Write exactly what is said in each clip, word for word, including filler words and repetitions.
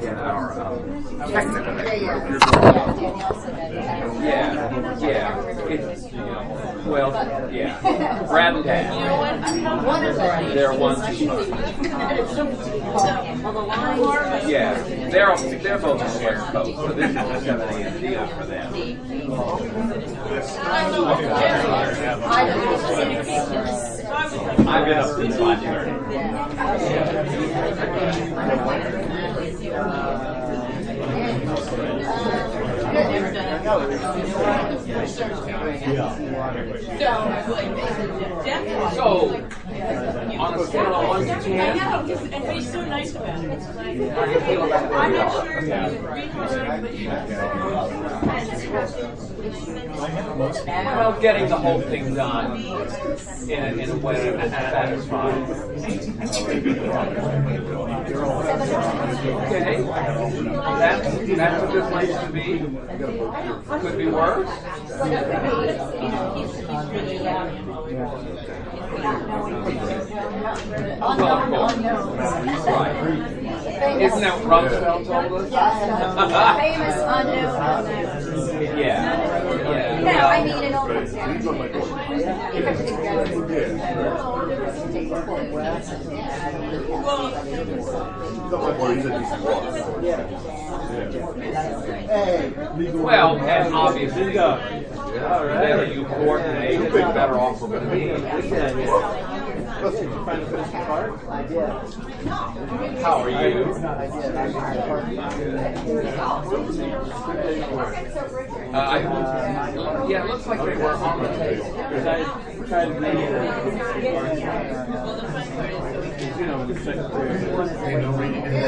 in our um, technical expertise. Yeah, yeah. It's, you know, well, yeah. Brad and Dad. You know what? They're one too much. Yeah, they're they're both on the West Coast, so this is a seven a m deal for them. I've been up since five thirty. So, on a scale of one to ten, I know, because and he's so nice about it. I'm not sure if you reheard, but you well, getting the whole thing done in a, in a way that's satisfying. Okay, that's, that's a good place to be. Could be worse. Well, of course. Right. Isn't that what Rumsfeld told us? Yes. Famous unknown unknown. Yeah. Yeah. No, I mean it all comes down to well, and obviously, the better you coordinate, the better off we're going to be. How are you? Uh, I, yeah, it looks like they were on the table. Because I tried to make it. You know, the secretary. I know.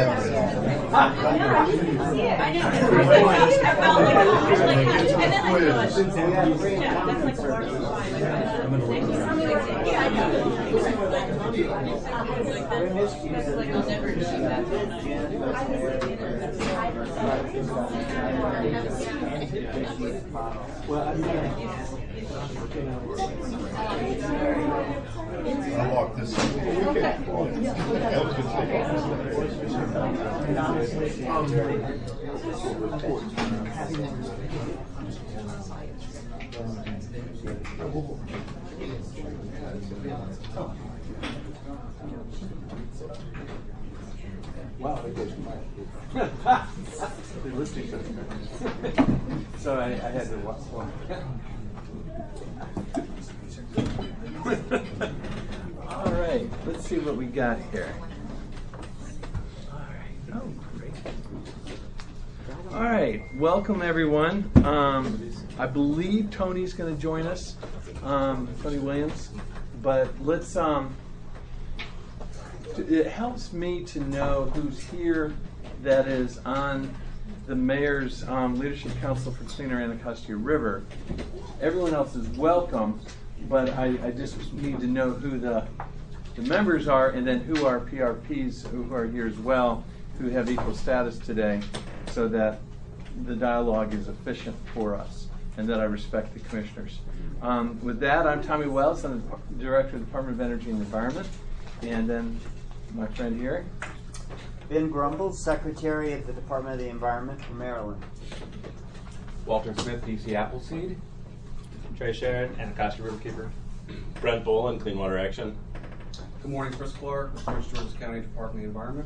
I felt like it was like, and then I thought, yeah, that's like the largest line. Yeah, I know. Like, I'll never achieve that. Well, I mean, I'll walk this way. Wow, they did. They're listening to me. So I, I had to watch one. All right, let's see what we got here. All right. Oh, great. All right, welcome everyone. Um, I believe Tony's going to join us, um, Tony Williams. But let's. Um, it helps me to know who's here that is on the Mayor's um, Leadership Council for Cleaner Anacostia River. Everyone else is welcome, but I, I just need to know who the, the members are and then who are P R Ps who are here as well, who have equal status today, so that the dialogue is efficient for us and that I respect the commissioners. Um, with that, I'm Tommy Wells. I'm the Director of the Department of Energy and Environment. And then my friend here. Ben Grumble, Secretary of the Department of the Environment for Maryland. Walter Smith, D C Appleseed. Trey Sharon, Anacostia Riverkeeper. Brent Boland, Clean Water Action. Good morning, Chris Clark, with Prince George's County Department of the Environment.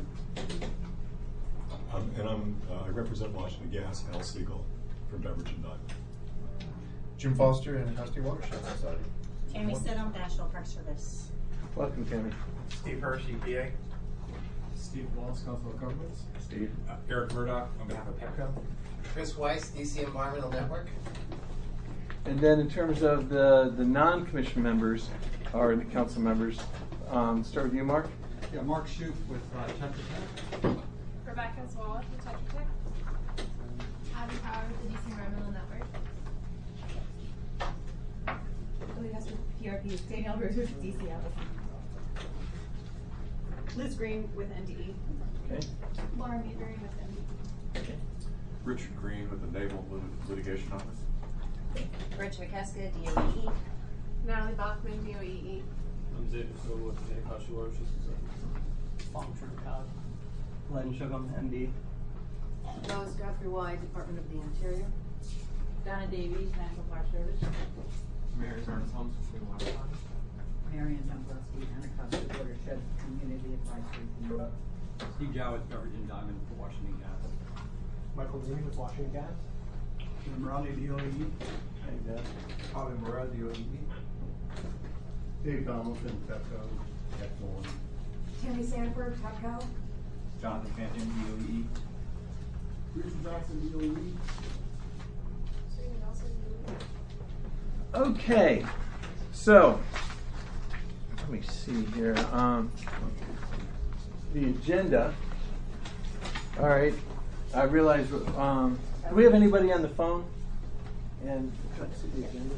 Um, and I'm, uh, I represent Washington Gas, Al Siegel from Beverage and Diamond. Jim Foster, Anacostia Watershed Society. Tammy Stidham, National Park Service. Welcome, Tammy. Steve Hirsch, E P A. Steve Walls, Council of Governments. Steve. Uh, Eric Murdoch on behalf of Pepco. Chris Weiss, D C Environmental Network. And then in terms of the, the non-commission members, or the council members, um, start with you, Mark. Yeah, Mark Shoup with uh, Tetra Tech. Rebecca Zwollet with Tetra Tech. Abby Power with the D C Environmental Network. We have some P R Ps. Danielle Bruce with D C Allison. Liz Green with N D E. Okay. Laura Mayberry with N D E. Okay. Richard Green with the Naval Lit- Litigation Office. Rich McKeska, D O E E. Natalie Bachman, D O E E. I'm Xavier Silva with the Anacostia Watershed Society. Fong True Cog. Len Shugum, M D. Lois Guthrie Wise, Department of the Interior. Donna Davies, National Park Service. Mary Ernst Holmes, Clean Water Fund. Marion Dombrowski, Anacostia Watershed Community Advisory Committee. Steve Jowett, Beverage and Diamond for Washington Gas. Michael Green with Washington Gas. Jim Morale, D O E. Bobby Morale, D O E. Dave Donaldson, Pepco, Exxon. Tammy Sandberg, Pepco. Jonathan Fanton, D O E. Bruce Johnson, D O E. Okay, so let me see here. Um, the agenda. All right, I realize. Um, do we have anybody on the phone? And let's see the agenda.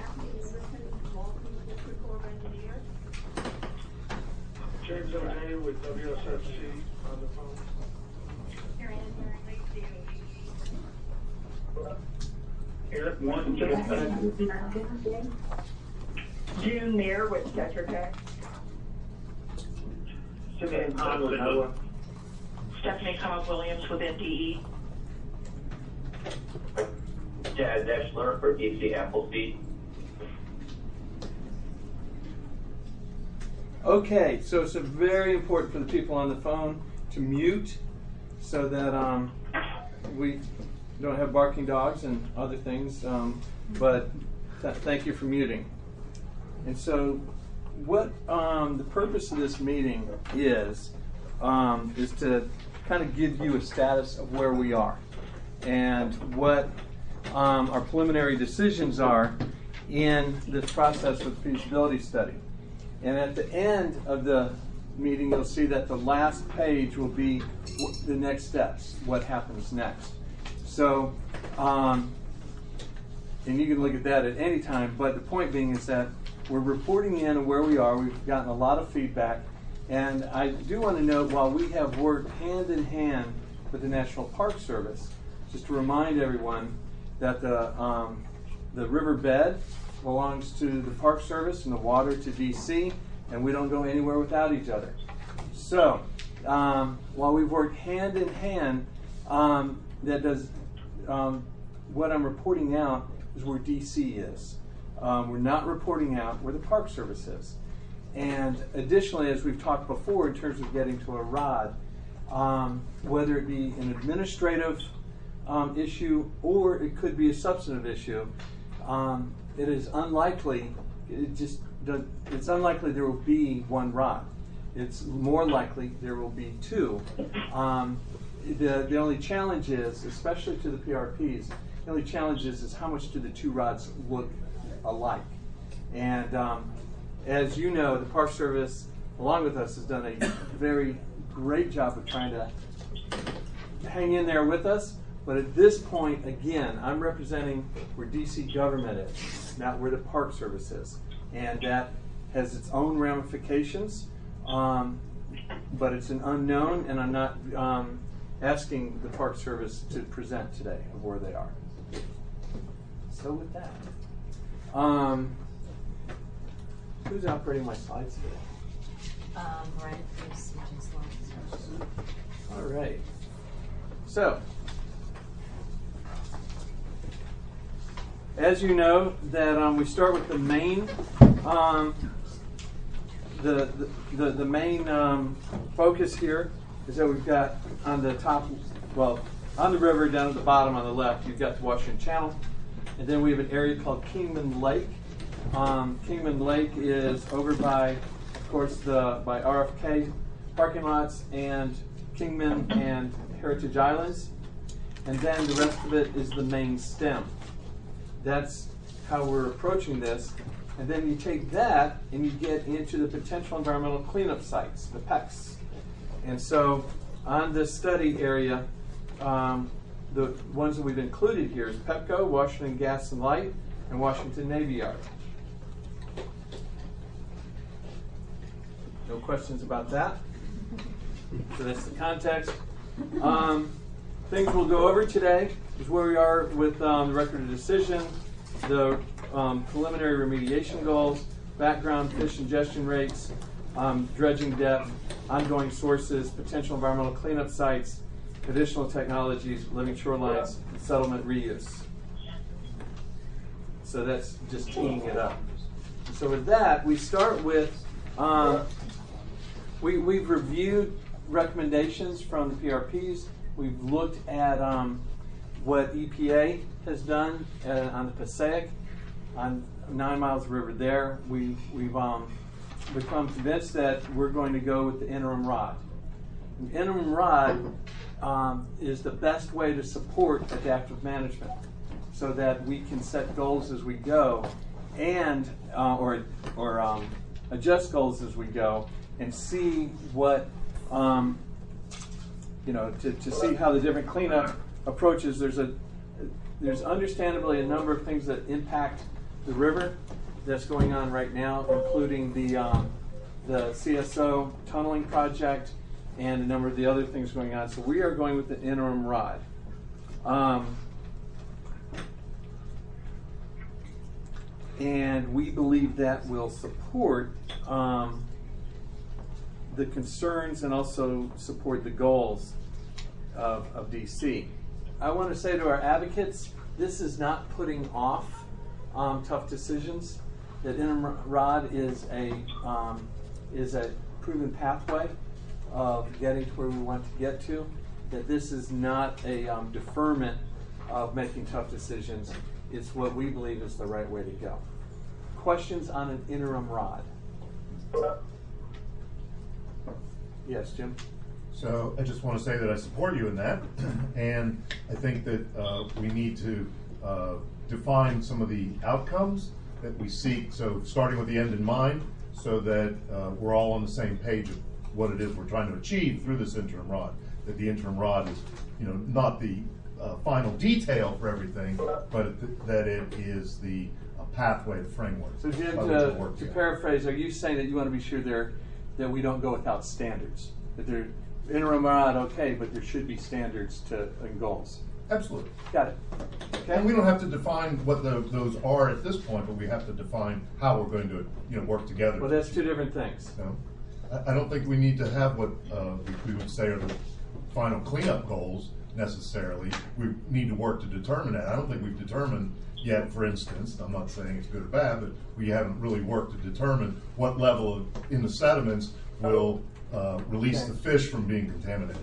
James O'Day with W S F C on the phone. Eric one, June Mayer with Tetra Tech. Stephanie Cobb Stephanie Cobb Williams with N D E. Chad Deschler for D C Appleseed. Okay, so it's a very important for the people on the phone to mute so that um, we don't have barking dogs and other things, um, but th- thank you for muting. And so what um, the purpose of this meeting is, um, is to kind of give you a status of where we are and what um, our preliminary decisions are in this process with the feasibility study. And at the end of the meeting, you'll see that the last page will be the next steps, what happens next. So, um, and you can look at that at any time, but the point being is that we're reporting in where we are. We've gotten a lot of feedback. And I do want to note, while we have worked hand in hand with the National Park Service, just to remind everyone that the, um, the riverbed belongs to the Park Service and the water to D C, and we don't go anywhere without each other. So, um, while we've worked hand in hand, um, that does um, what I'm reporting out is where D C is. Um, we're not reporting out where the Park Service is. And additionally, as we've talked before, in terms of getting to a R O D, um, whether it be an administrative um, issue or it could be a substantive issue, um, it is unlikely. It just does, it's unlikely there will be one R O D. It's more likely there will be two. Um, the the only challenge is, especially to the P R Ps, the only challenge is, is how much do the two R O Ds look alike? And um, as you know, the Park Service, along with us, has done a very great job of trying to hang in there with us. But at this point, again, I'm representing where D C government is, not where the Park Service is. And that has its own ramifications, um, but it's an unknown, and I'm not um, asking the Park Service to present today of where they are. So with that, um, who's operating my slides today? Um, right, there's switching slides. All right. So, as you know, that um, we start with the main, um, the, the the the main um, focus here is that we've got on the top, well, on the river down at the bottom on the left, you've got the Washington Channel, and then we have an area called Kingman Lake. Um, Kingman Lake is over by, of course, the by R F K parking lots and Kingman and Heritage Islands, and then the rest of it is the main stem. That's how we're approaching this. And then you take that and you get into the potential environmental cleanup sites, the P E Cs. And so on this study area, um, the ones that we've included here is Pepco, Washington Gas and Light, and Washington Navy Yard. No questions about that? So that's the context. Um, things we'll go over today is where we are with um, the record of decision, the um, preliminary remediation goals, background fish ingestion rates, um, dredging depth, ongoing sources, potential environmental cleanup sites, additional technologies, living shorelines, settlement reuse. So that's just teeing it up. So with that, we start with, um, we, we've reviewed recommendations from the P R Ps. We've looked at um, what E P A has done uh, on the Passaic, on nine miles of river there. We, we've um, become convinced that we're going to go with the interim rod. The interim rod um, is the best way to support adaptive management so that we can set goals as we go and uh, or, or um, adjust goals as we go and see what, um, you know, to, to see how the different cleanup approaches. There's a there's understandably a number of things that impact the river that's going on right now, including the um, the C S O tunneling project and a number of the other things going on. So we are going with the interim rod. Um, and we believe that will support um, the concerns and also support the goals of, of D C. I want to say to our advocates, this is not putting off um, tough decisions. That interim rod is a um, is a proven pathway of getting to where we want to get to. That this is not a um, deferment of making tough decisions. It's what we believe is the right way to go. Questions on an interim rod? Yes, Jim? So I just want to say that I support you in that, and I think that uh, we need to uh, define some of the outcomes that we seek, so starting with the end in mind, so that uh, we're all on the same page of what it is we're trying to achieve through this interim rod. That the interim rod is, you know, not the uh, final detail for everything, but th that it is the uh, pathway, the framework. So Jim, to, to paraphrase, are you saying that you want to be sure there that we don't go without standards? That there interim rod, okay, but there should be standards to and goals. Absolutely. Got it. Okay. And we don't have to define what the, those are at this point, but we have to define how we're going to, you know, work together. Well, that's two different things. You know? I, I don't think we need to have what uh, we, we would say are the final cleanup goals necessarily. We need to work to determine that. I don't think we've determined yet, for instance, I'm not saying it's good or bad, but we haven't really worked to determine what level of, in the sediments will uh, release okay. the fish from being contaminated.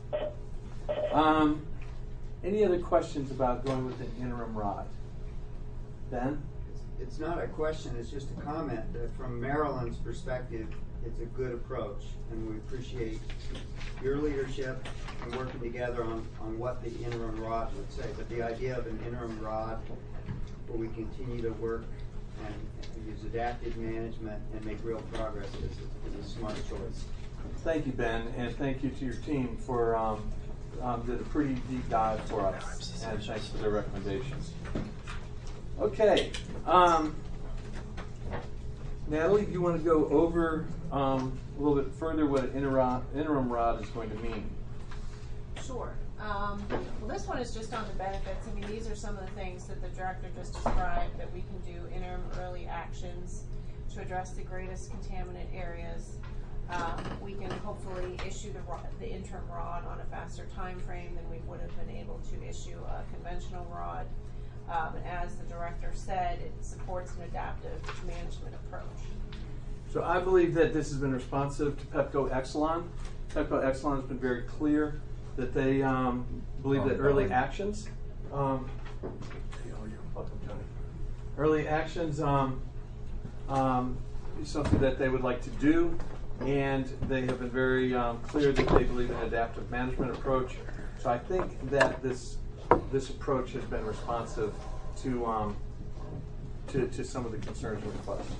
Um, any other questions about going with an interim rod? Ben? It's not a question, it's just a comment that from Maryland's perspective, it's a good approach, and we appreciate your leadership and working together on, on what the interim rod would say. But the idea of an interim rod where we continue to work and, and use adaptive management and make real progress is, is a smart choice. Thank you, Ben, and thank you to your team for um, um, did a pretty deep dive for us, and thanks for their recommendations. Okay, um, Natalie, do you want to go over um, a little bit further what an interim, interim rod is going to mean? Sure. Um, well, this one is just on the benefits. I mean, these are some of the things that the director just described that we can do interim early actions to address the greatest contaminant areas. Um, we can hopefully issue the, rod, the interim rod on a faster time frame than we would have been able to issue a conventional rod. Um, as the director said, it supports an adaptive management approach. So I believe that this has been responsive to Pepco Exelon. Pepco Exelon has been very clear that they um, believe that early actions, um, welcome, Tony. Early actions um, um, is something that they would like to do, and they have been very um, clear that they believe in an adaptive management approach. So I think that this this approach has been responsive to um, to, to some of the concerns and requests.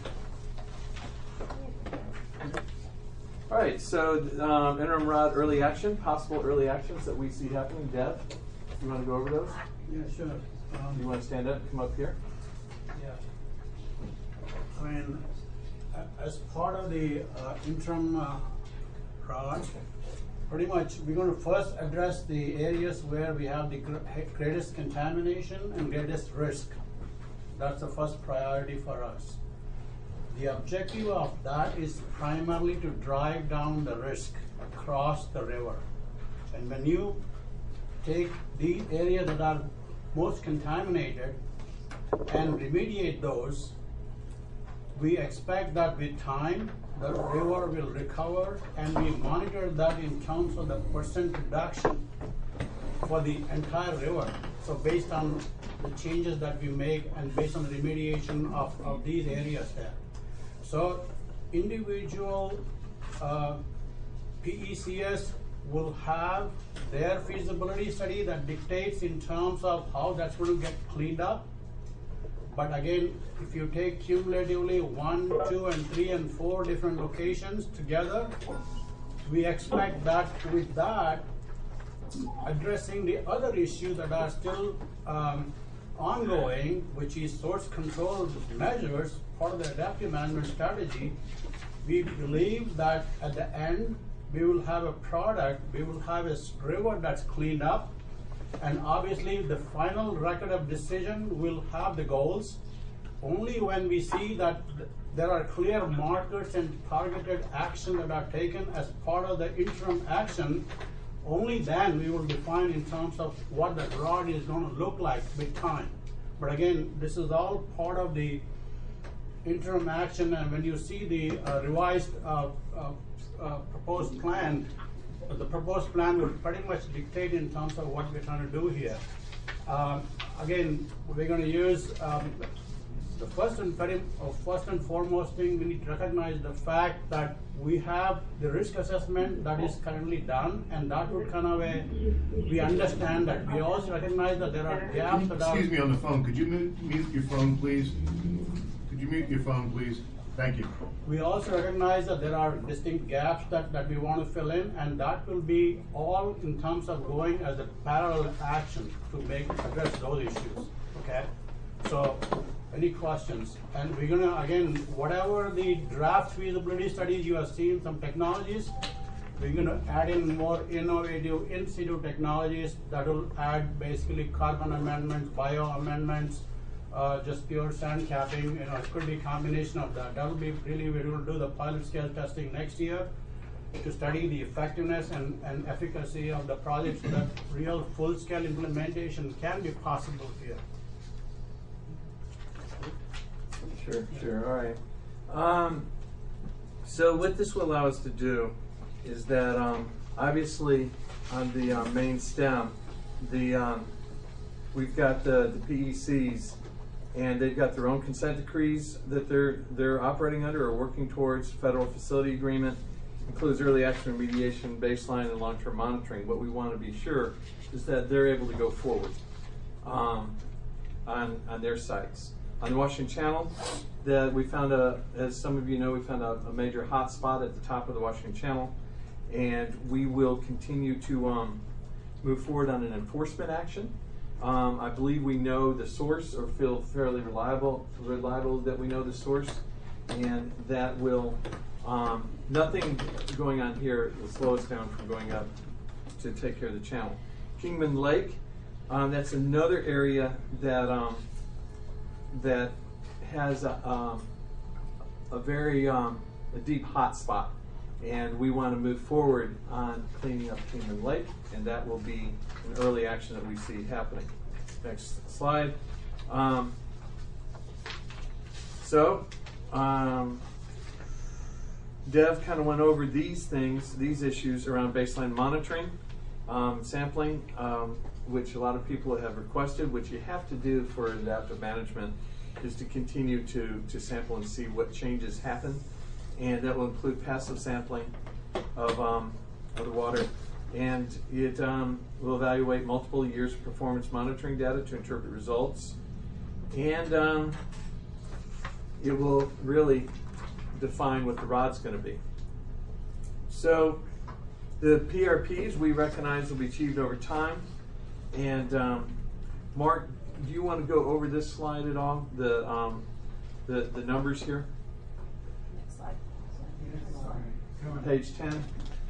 All right, so um, interim rod early action, possible early actions that we see happening. Deb, you want to go over those? Yeah, sure. Um, you want to stand up and come up here? Yeah. I mean, as part of the uh, interim uh, rod, pretty much we're going to first address the areas where we have the greatest contamination and greatest risk. That's the first priority for us. The objective of that is primarily to drive down the risk across the river. And when you take the areas that are most contaminated and remediate those, we expect that with time, the river will recover, and we monitor that in terms of the percent reduction for the entire river. So based on the changes that we make and based on the remediation of, of these areas there. So individual uh, P E C S will have their feasibility study that dictates in terms of how that's going to get cleaned up. But again, if you take cumulatively one, two, and three, and four different locations together, we expect that with that, addressing the other issues that are still um, ongoing, which is source control measures, part of the adaptive management strategy, we believe that at the end, we will have a product, we will have a river that's cleaned up, and obviously the final record of decision will have the goals. Only when we see that th there are clear markers and targeted action that are taken as part of the interim action, only then we will define in terms of what the road is going to look like with time. But again, this is all part of the interim action, and when you see the uh, revised uh, uh, uh, proposed plan, the proposed plan will pretty much dictate in terms of what we're trying to do here. Um, again, we're going to use um, the first and very, uh, first and foremost thing, we need to recognize the fact that we have the risk assessment that is currently done, and that would kind of a, we understand that. We also recognize that there are gaps that are. Excuse me on the phone. Could you mute, mute your phone, please? Could you mute your phone, please? Thank you. We also recognize that there are distinct gaps that, that we want to fill in, and that will be all in terms of going as a parallel action to make address those issues. Okay? So, any questions? And we're gonna, again, whatever the draft feasibility studies you have seen, some technologies, we're gonna add in more innovative in situ technologies that will add basically carbon amendments, bio amendments, Uh, just pure sand capping. You know, it could be a combination of that. That will be really, we will do the pilot scale testing next year to study the effectiveness and, and efficacy of the project so that real full scale implementation can be possible here. Sure, sure, all right. Um, so what this will allow us to do is that um, obviously on the uh, main stem, the um, we've got the, the P E Cs, and they've got their own consent decrees that they're they're operating under or working towards. Federal facility agreement includes early action remediation, baseline, and long-term monitoring. What we want to be sure is that they're able to go forward um, on on their sites. On the Washington Channel, that we found a, as some of you know, we found a, a major hot spot at the top of the Washington Channel, and we will continue to um, move forward on an enforcement action. Um, I believe we know the source, or feel fairly reliable, reliable that we know the source, and that will, um, nothing going on here will slow us down from going up to take care of the channel. Kingman Lake, um, that's another area that um, that has a, um, a very um, a deep hot spot, and we want to move forward on cleaning up Kingman Lake, and that will be an early action that we see happening. Next slide. Um, so, um, Dev kind of went over these things, these issues around baseline monitoring, um, sampling, um, which a lot of people have requested, which you have to do for adaptive management, is to continue to, to sample and see what changes happen. And that will include passive sampling of, um, of the water. And it um, will evaluate multiple years of performance monitoring data to interpret results. And um, it will really define what the rod's going to be. So the P R Ps we recognize will be achieved over time. And um, Mark, do you want to go over this slide at all? The um, the, the numbers here? Next slide. Page ten.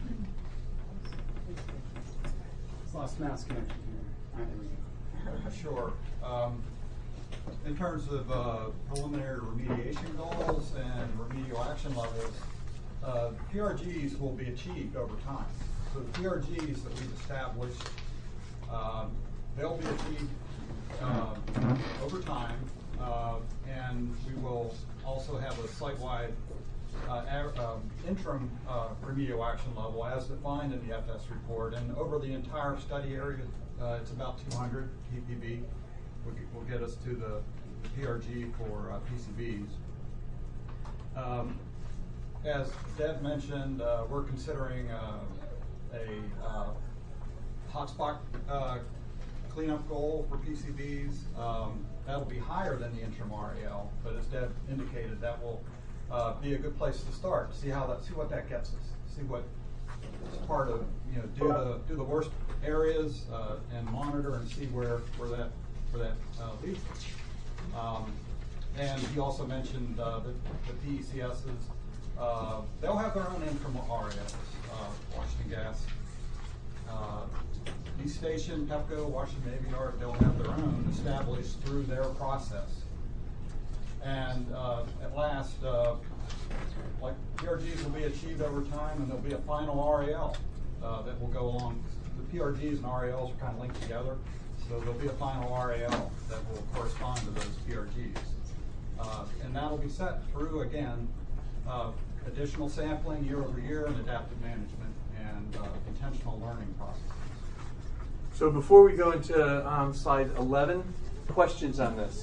Lost mouse connection here. All right, sure. Um, in terms of uh, preliminary remediation goals and remedial action levels, uh, P R Gs will be achieved over time. So the P R Gs that we've established Um, they'll be achieved uh, over time, uh, and we will also have a site-wide uh, a- um, interim uh, remedial action level as defined in the F S report. And over the entire study area, uh, it's about two hundred P P B. Will, will get us to the, the P R G for uh, P C Bs. Um, as Deb mentioned, uh, we're considering uh, a uh, hotspot uh, cleanup goal for P C Bs. Um, that'll be higher than the interim R A L, but as Deb indicated, that will uh, be a good place to start. See how that, see what that gets us. See what is part of, you know, do the do the worst areas uh, and monitor and see where where that where that uh, leads us. Um, and he also mentioned uh, the, the P E C Ss. Uh, they'll have their own interim R A Ls. Uh, Washington Gas. Uh, East Station, Pepco, Washington Navy Yard, they'll have their own established through their process. And uh, at last, uh, like P R Gs will be achieved over time, and there'll be a final R A L uh, that will go along. The P R Gs and R A Ls are kind of linked together, so there'll be a final R A L that will correspond to those P R Gs. Uh, and that'll be set through, again, uh, additional sampling year over year and adaptive management and uh, intentional learning processes. So before we go into um, slide eleven, questions on this?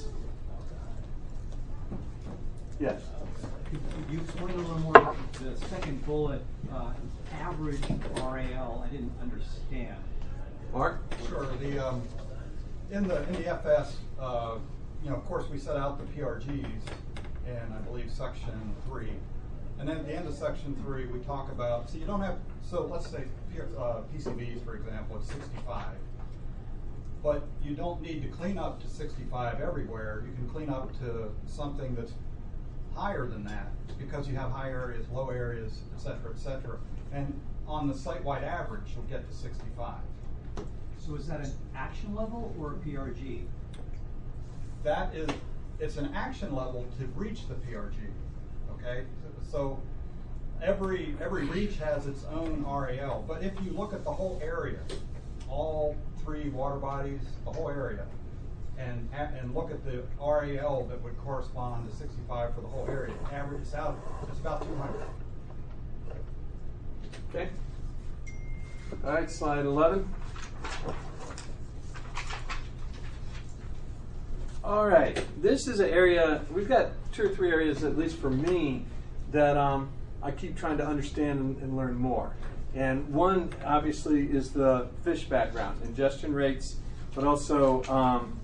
Yes. Could you explain a little more the second bullet, uh, average R A L? I didn't understand. Mark? Sure. The um, in the in the F S, uh, you know, of course, we set out the P R Gs in, I believe, section three, and then at the end of section three, we talk about. So you don't have. So let's say P, uh, P C Bs, for example, it's sixty-five. But you don't need to clean up to sixty-five everywhere. You can clean up to something that's higher than that because you have high areas, low areas, et cetera, et cetera. And on the site-wide average, you'll get to sixty-five. So is that an action level or a P R G? That is, it's an action level to reach the P R G, okay? So every, every reach has its own R A L, but if you look at the whole area, all three water bodies, the whole area, and and look at the R A L that would correspond to sixty-five for the whole area, average it's out, it's about two hundred. Okay. All right, slide eleven. All right, this is an area, we've got two or three areas, at least for me, that um, I keep trying to understand and, and learn more. And one, obviously, is the fish background, ingestion rates, but also um,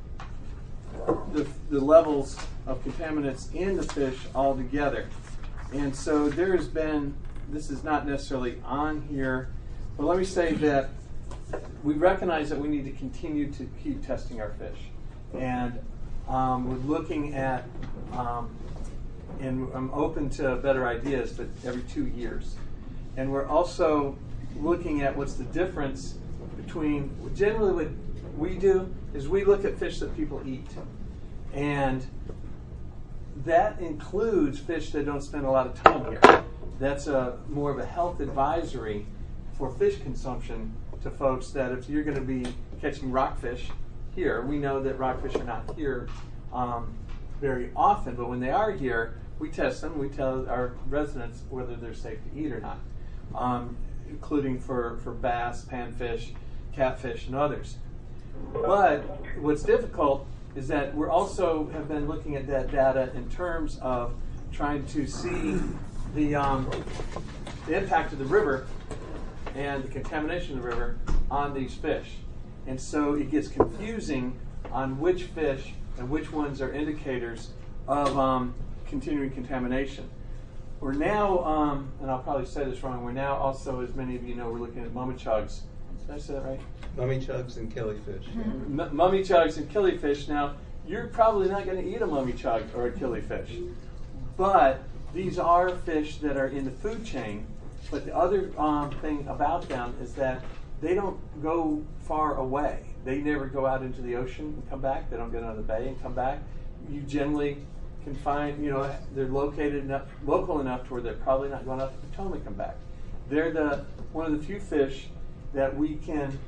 the, the levels of contaminants in the fish altogether. And so there has been, this is not necessarily on here, but let me say that we recognize that we need to continue to keep testing our fish. And um, we're looking at, um, and I'm open to better ideas, but every two years. And we're also looking at what's the difference between, generally what we do is we look at fish that people eat. And that includes fish that don't spend a lot of time here. That's a more of a health advisory for fish consumption to folks that if you're going to be catching rockfish here, we know that rockfish are not here um, very often, but when they are here, we test them. We tell our residents whether they're safe to eat or not, um, including for, for bass, panfish, catfish, and others. But what's difficult is that we're also have been looking at that data in terms of trying to see the, um, the impact of the river and the contamination of the river on these fish. And so it gets confusing on which fish and which ones are indicators of um, continuing contamination. We're now, um, and I'll probably say this wrong, we're now also, as many of you know, we're looking at mummy chugs. Did I say that right? Mummy chugs and killifish. Mm-hmm. M- mummy chugs and killifish. Now, you're probably not going to eat a mummy chug or a killifish. But these are fish that are in the food chain. But the other um, thing about them is that they don't go far away. They never go out into the ocean and come back. They don't get out of the bay and come back. You generally can find, you know, they're located enough, local enough to where they're probably not going out to Potomac and come back. They're the one of the few fish that we can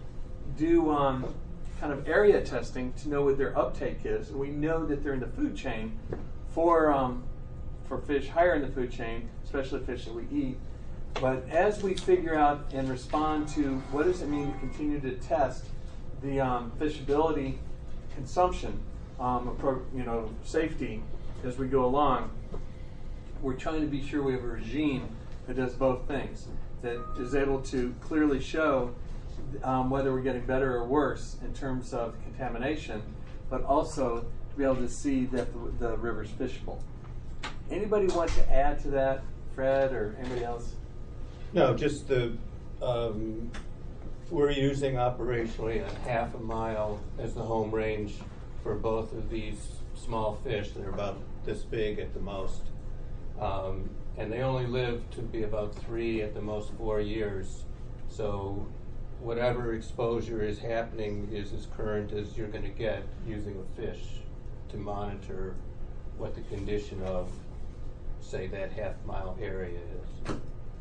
do um, kind of area testing to know what their uptake is. And we know that they're in the food chain for um, for fish higher in the food chain, especially fish that we eat. But as we figure out and respond to what does it mean to continue to test the um, fishability, consumption, um, appro- you know, safety as we go along, we're trying to be sure we have a regime that does both things, that is able to clearly show um, whether we're getting better or worse in terms of contamination, but also to be able to see that the, the river's fishable. Anybody want to add to that, Fred or anybody else? No, just the, um, we're using operationally a half a mile as the home range for both of these small fish. They're about this big at the most. Um, and they only live to be about three, at the most four years. So whatever exposure is happening is as current as you're going to get using a fish to monitor what the condition of, say, that half mile area is.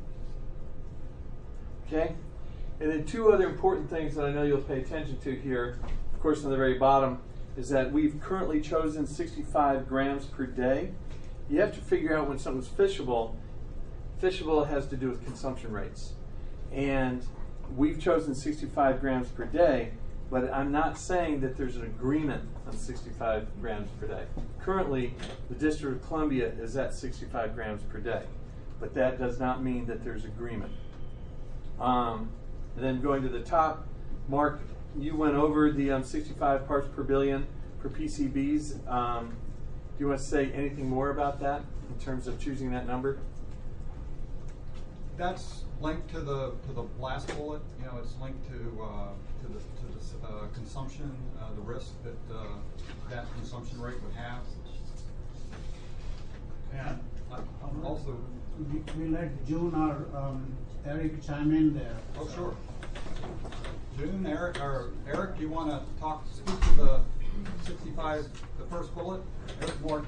Okay? And then two other important things that I know you'll pay attention to here, of course on the very bottom, is that we've currently chosen sixty-five grams per day. You have to figure out when something's fishable. Fishable has to do with consumption rates. And we've chosen sixty-five grams per day, but I'm not saying that there's an agreement on sixty-five grams per day. Currently, the District of Columbia is at sixty-five grams per day, but that does not mean that there's agreement. Um, and then going to the top, Mark, you went over the um, sixty-five parts per billion for P C Bs. Um, do you want to say anything more about that in terms of choosing that number? That's linked to the to the last bullet. You know, it's linked to uh, to the to the uh, consumption, uh, the risk that uh, that consumption rate would have. And uh, also, we, we let June or um, Eric chime in there. Oh, sure. June, Eric, or Eric, do you want to talk, speak to the sixty-five, the first bullet? Eric Morton.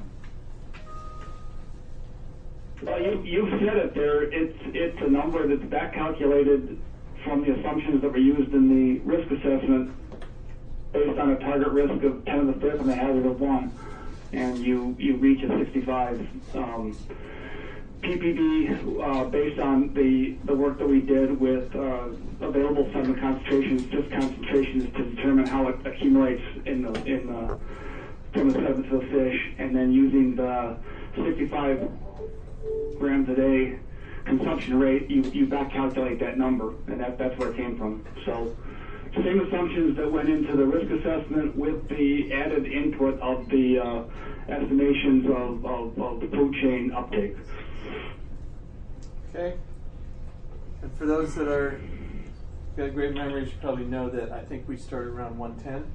Well, you, you've said it there. It's it's a number that's back calculated from the assumptions that were used in the risk assessment, based on a target risk of ten to the fifth and a hazard of one, and you you reach a sixty-five. Um, P P B, uh, based on the, the work that we did with uh, available sediment concentrations, just concentrations to determine how it accumulates in the in the from the sediments of the fish, and then using the sixty-five grams a day consumption rate, you, you back calculate that number, and that, that's where it came from. So, same assumptions that went into the risk assessment with the added input of the uh, estimations of, of, of the food chain uptake. Okay. And for those that are got great memories, you probably know that I think we started around one ten.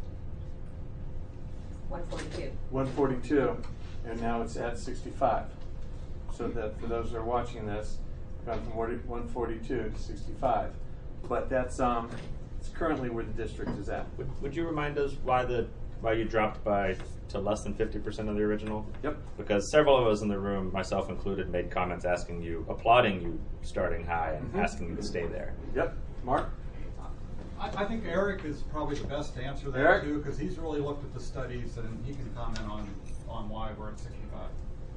one forty-two. one forty-two, and now it's at sixty-five. So that for those that are watching this, gone from one forty-two to sixty-five. But that's um, it's currently where the district is at. Would, would you remind us why the why you dropped by to less than fifty percent of the original? Yep. Because several of us in the room, myself included, made comments asking you, applauding you starting high and Mm-hmm. asking you to stay there. Yep. Mark? I, I think Eric is probably the best to answer that Eric? too, because he's really looked at the studies and he can comment on, on why we're at sixty-five.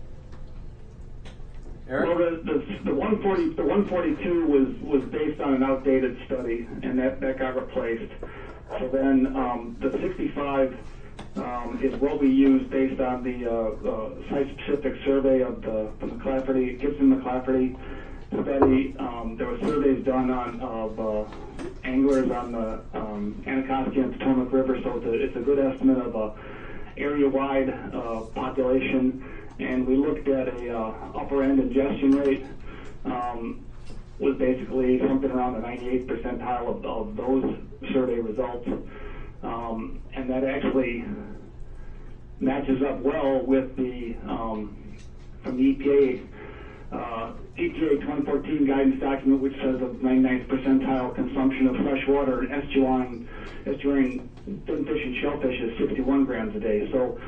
Eric? Well, the, the, the one forty, the one forty-two was, was based on an outdated study, and that, that got replaced. So then um, the sixty-five um, is what we use based on the uh, uh, site-specific survey of the, the McClafferty, Gibson-McClafferty study. Um, there were surveys done on of uh, anglers on the um, Anacostia and Potomac River, so it's a, it's a good estimate of a area-wide uh, population. And we looked at a uh, upper end ingestion rate, um, was basically something around the ninety-eighth percentile of, of those survey results. Um, and that actually matches up well with the, um, from the E P A, uh, E P A twenty fourteen guidance document, which says of ninety-ninth percentile consumption of fresh water and estuarine, estuarine fin fish and shellfish is sixty-one grams a day. So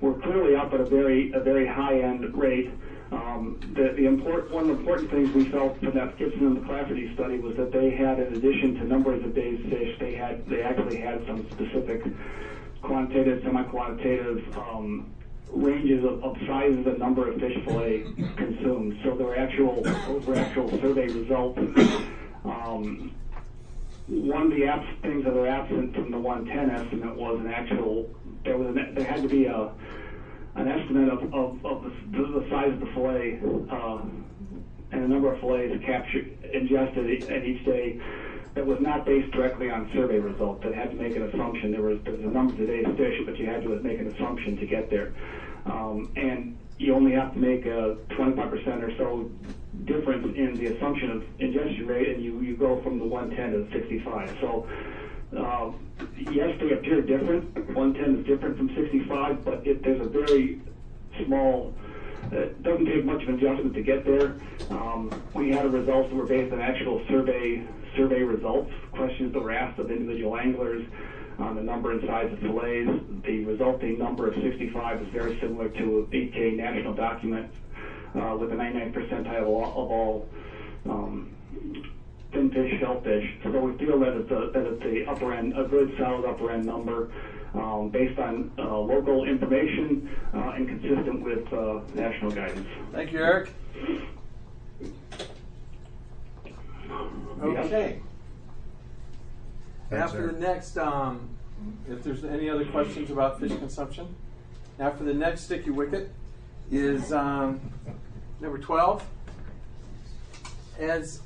we're clearly up at a very a very high end rate. Um, the, the import, one of the important things we felt from that Gibson and McClafferty study was that they had, in addition to numbers of days fished, they had they actually had some specific quantitative, semi-quantitative um, ranges of, of sizes and number of fish fillet consumed. So there were actual those were actual survey results. Um, one of the abs- things that are absent from the one ten estimate was an actual there was an, there had to be a an estimate of, of, of the, the size of the fillet uh, and the number of fillets captured, ingested in each day that was not based directly on survey results. That had to make an assumption. There was, there was a number of days fish, but you had to make an assumption to get there. Um, and you only have to make a twenty-five percent or so difference in the assumption of ingestion rate, and you, you go from the one ten to the sixty-five. So uh, yes, they appear different. one ten is different from sixty-five, but it, there's a very small, uh, it doesn't take much of an adjustment to get there. Um, we had a results that were based on actual survey survey results, questions that were asked of individual anglers on the number and size of fillets. The resulting number of sixty-five is very similar to a eight K national document uh, with a ninety-ninth percentile of all, of all um, finfish, shellfish. So we feel that it's a, that it's a upper end, a good solid upper end number um, based on uh, local information uh, and consistent with uh, national guidance. Thank you, Eric. Okay. Now Thanks, for Eric. the next, um, if there's any other questions about fish consumption, now for the next sticky wicket is um, number twelve. As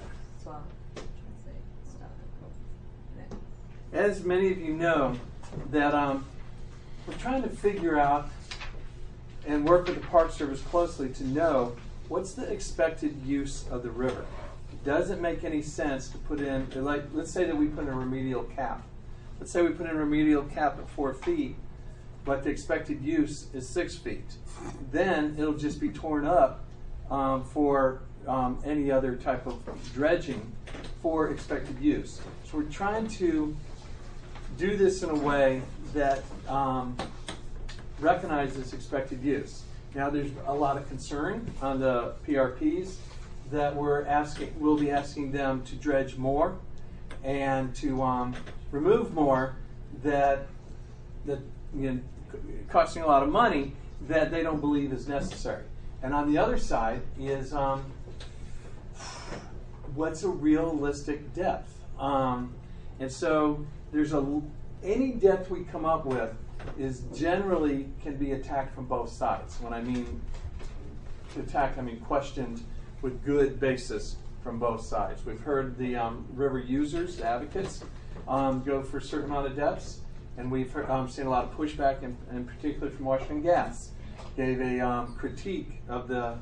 as many of you know, that um, we're trying to figure out and work with the Park Service closely to know what's the expected use of the river. It doesn't make any sense to put in, like, let's say that we put in a remedial cap. Let's say we put in a remedial cap at four feet, but the expected use is six feet. Then it'll just be torn up um, for um, any other type of dredging for expected use. So we're trying to do this in a way that um, recognizes expected use. Now, there's a lot of concern on the P R Ps that we're asking, we'll be asking them to dredge more and to um, remove more that that you know, costing a lot of money that they don't believe is necessary. And on the other side is um, what's a realistic depth? Um, and so there's a any depth we come up with is generally can be attacked from both sides. When I mean attacked, I mean questioned with good basis from both sides. We've heard the um, river users, the advocates, um, go for a certain amount of depths, and we've heard, um, seen a lot of pushback, in, in particular from Washington Gas. Gave a um, critique of the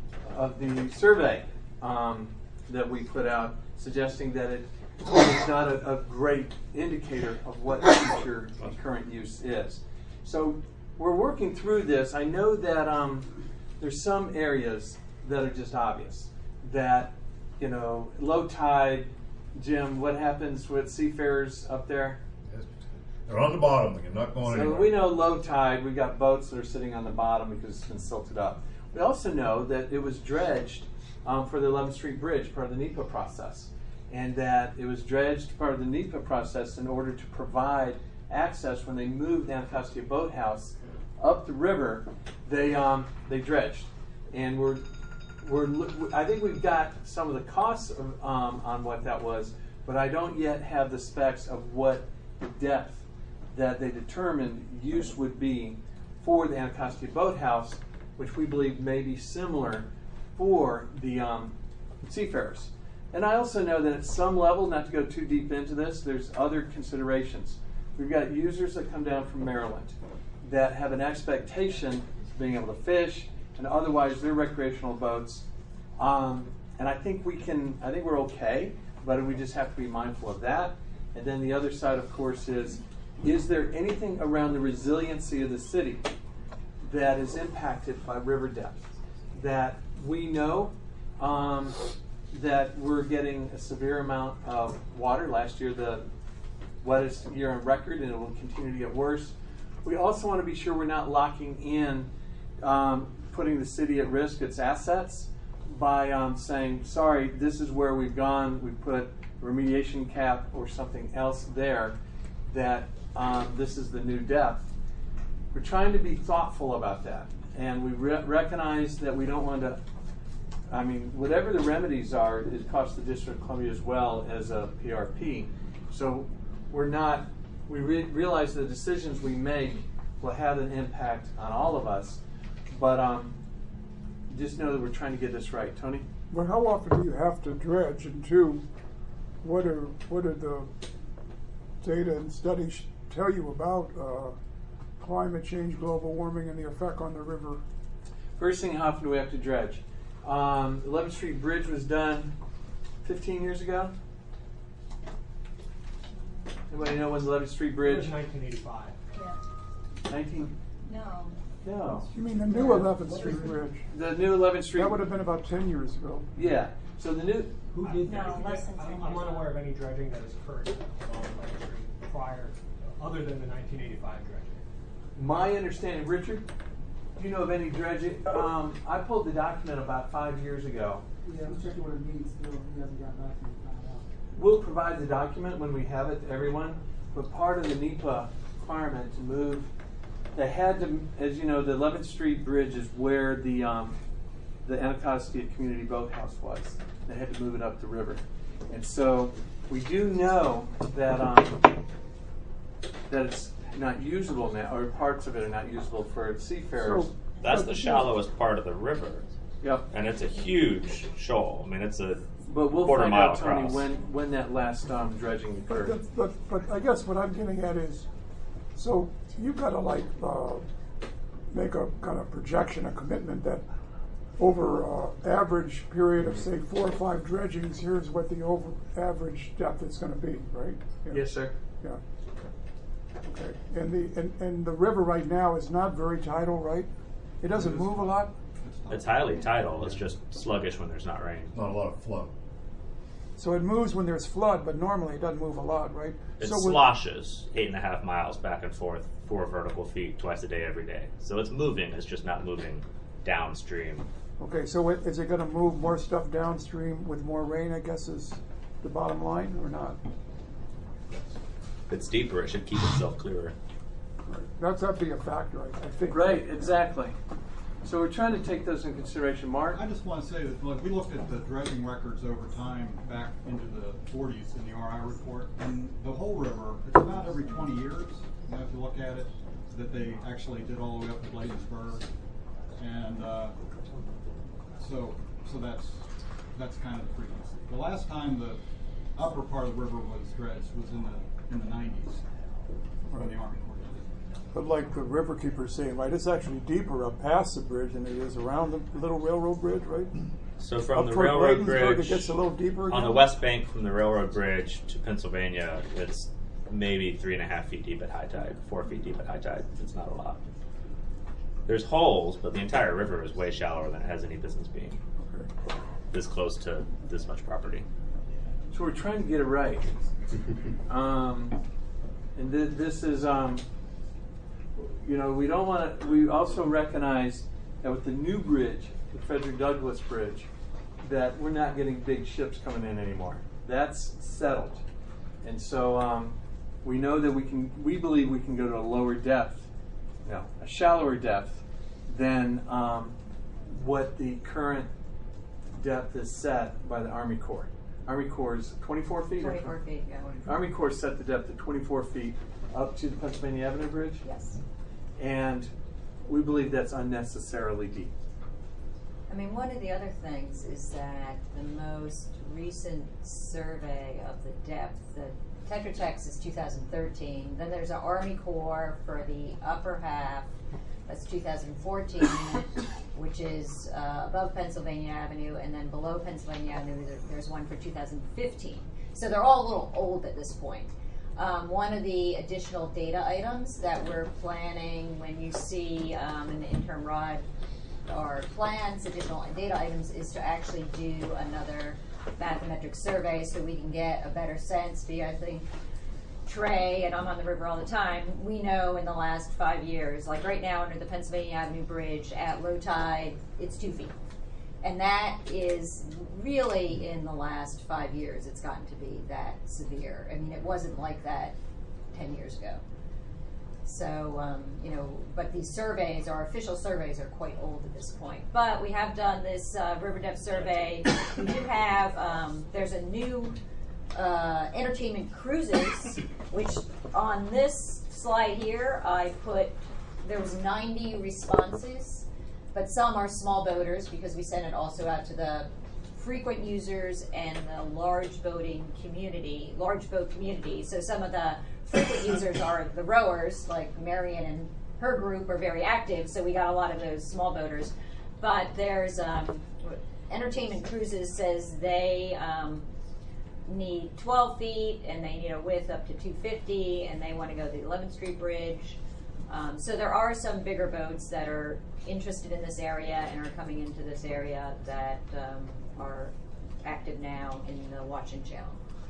of the survey um, that we put out, suggesting that it is not a, a great indicator of what future current use is. So we're working through this. I know that um, there's some areas that are just obvious. That, you know, low tide, Jim, what happens with seafarers up there? They're on the bottom. You're not going So anywhere. we know low tide, we've got boats that are sitting on the bottom because it's been silted up. We also know that it was dredged um, for the eleventh Street Bridge, part of the NEPA process. And that it was dredged part of the NEPA process in order to provide access when they moved Anacostia Boathouse up the river. They um, they dredged, and we're we're I think we've got some of the costs of, um, on what that was, but I don't yet have the specs of what the depth that they determined use would be for the Anacostia Boathouse, which we believe may be similar for the um, seafarers. And I also know that at some level, not to go too deep into this, there's other considerations. We've got users that come down from Maryland that have an expectation of being able to fish, and otherwise their recreational boats. Um, and I think we can, I think we're okay, but we just have to be mindful of that. And then the other side, of course, is, is there anything around the resiliency of the city that is impacted by river depth? That we know um, that we're getting a severe amount of water. Last year, the wettest year on record, and it will continue to get worse. we also want to be sure we're not locking in, um, putting the city at risk, its assets, by um, saying, sorry, this is where we've gone, we've put a remediation cap or something else there, that um, this is the new depth. We're trying to be thoughtful about that. And we re- recognize that we don't want to, I mean, whatever the remedies are, it costs the District of Columbia as well as a P R P. So we're not, we re- realize the decisions we make will have an impact on all of us, but um, just know that we're trying to get this right. Tony? But how often do you have to dredge? And two, what are what are the data and studies tell you about uh, climate change, global warming, and the effect on the river? First thing, how often do we have to dredge? Um, eleventh Street Bridge was done fifteen years ago. Anybody know when the eleventh Street Bridge? It was nineteen eighty-five. Yeah. nineteen No. No. You mean the new eleventh Street Bridge? The new eleventh Street. That would have been about ten years ago. Yeah. So the new. Who did that? No, less than ten I'm, years I'm ago. unaware of any dredging that has occurred along eleventh Street prior, other than the nineteen eighty-five dredging. My understanding, Richard, do you know of any dredging? Um, I pulled the document about five years ago. Yeah, I'm checking what it means still. He hasn't gotten back to me to find out. We'll provide the document when we have it to everyone, but part of the NEPA requirement to move, they had to, as you know, the eleventh Street Bridge is where the um, the Anacostia Community Boathouse was. They had to move it up the river. And so we do know that um, that it's not usable now, or parts of it are not usable for seafarers. So, That's the shallowest part of the river. Yep. And it's a huge shoal. I mean, it's a But we'll quarter find mile out, Tony, across. when, when that last um, dredging But, occurred. that's- but but I guess what I'm getting at is, so you've got to like uh, make a kind of projection, a commitment that over uh, average period of say four or five dredgings, here's what the over average depth is going to be, right? Yeah. Yes, sir. Yeah. Okay. And the and, and the river right now is not very tidal, right? It doesn't move a lot. It's highly tidal. It's just sluggish when there's not rain. Not a lot of flow. So it moves when there's flood, but normally it doesn't move a lot, right? It so with- sloshes eight and a half miles back and forth, four vertical feet, twice a day, every day. So it's moving. It's just not moving downstream. Okay, so it, is it going to move more stuff downstream with more rain, I guess, is the bottom line, or not? If it's deeper, it should keep itself clearer. That's that'd be a factor, I, I think. Right, exactly. So we're trying to take those in consideration. Mark? I just want to say that, look, we looked at the dredging records over time back into the forties in the R I report, and the whole river, it's about every twenty years, you know, if you look at it, that they actually did all the way up to Bladensburg. And uh, so so that's that's kind of the frequency. The last time the upper part of the river was dredged was in the in the nineties when the Army Corps did it. But like the riverkeeper's saying, right, it's actually deeper up past the bridge than it is around the little railroad bridge, right? So from Up the toward railroad Bladensburg, bridge, it gets a little deeper on again? the west bank from the railroad bridge to Pennsylvania, it's maybe three and a half feet deep at high tide, four feet deep at high tide. It's not a lot. There's holes, but the entire river is way shallower than it has any business being. Okay. This close to this much property. So we're trying to get it right. Um, and th- this is, um, you know, we don't want to, we also recognize that with the new bridge, the Frederick Douglass Bridge, that we're not getting big ships coming in anymore. That's settled. And so um, we know that we can, we believe we can go to a lower depth, no, a shallower depth than um, what the current depth is set by the Army Corps. Army Corps is twenty-four feet? or Twenty-four feet, yeah. Army Corps set the depth at twenty-four feet up to the Pennsylvania Avenue Bridge? Yes. And we believe that's unnecessarily deep. I mean, one of the other things is that the most recent survey of the depth, the Tetra Tech's is two thousand thirteen. Then there's an Army Corps for the upper half. That's two thousand fourteen, which is uh, above Pennsylvania Avenue, and then below Pennsylvania Avenue, there, there's one for two thousand fifteen. So they're all a little old at this point. Um, one of the additional data items that we're planning when you see um, in the interim rod or plans, additional data items, is to actually do another bathymetric survey so we can get a better sense. Be I think Trey, and I'm on the river all the time, we know in the last five years, like right now under the Pennsylvania Avenue Bridge at low tide, it's two feet. And that is really in the last five years, it's gotten to be that severe. I mean, it wasn't like that ten years ago. So, um, you know, but these surveys, our official surveys are quite old at this point. But we have done this uh, river depth survey. We do have, um, there's a new uh, entertainment cruises, which on this slide here, I put, there was ninety responses, but some are small boaters because we sent it also out to the frequent users and the large boating community, large boat community. So some of the frequent users are the rowers, like Marion and her group are very active, so we got a lot of those small boaters. But there's um, Entertainment Cruises says they um, need twelve feet and they need a width up to two fifty, and they want to go to the eleventh Street Bridge. Um, so there are some bigger boats that are interested in this area and are coming into this area that um, are active now in the Watching Channel.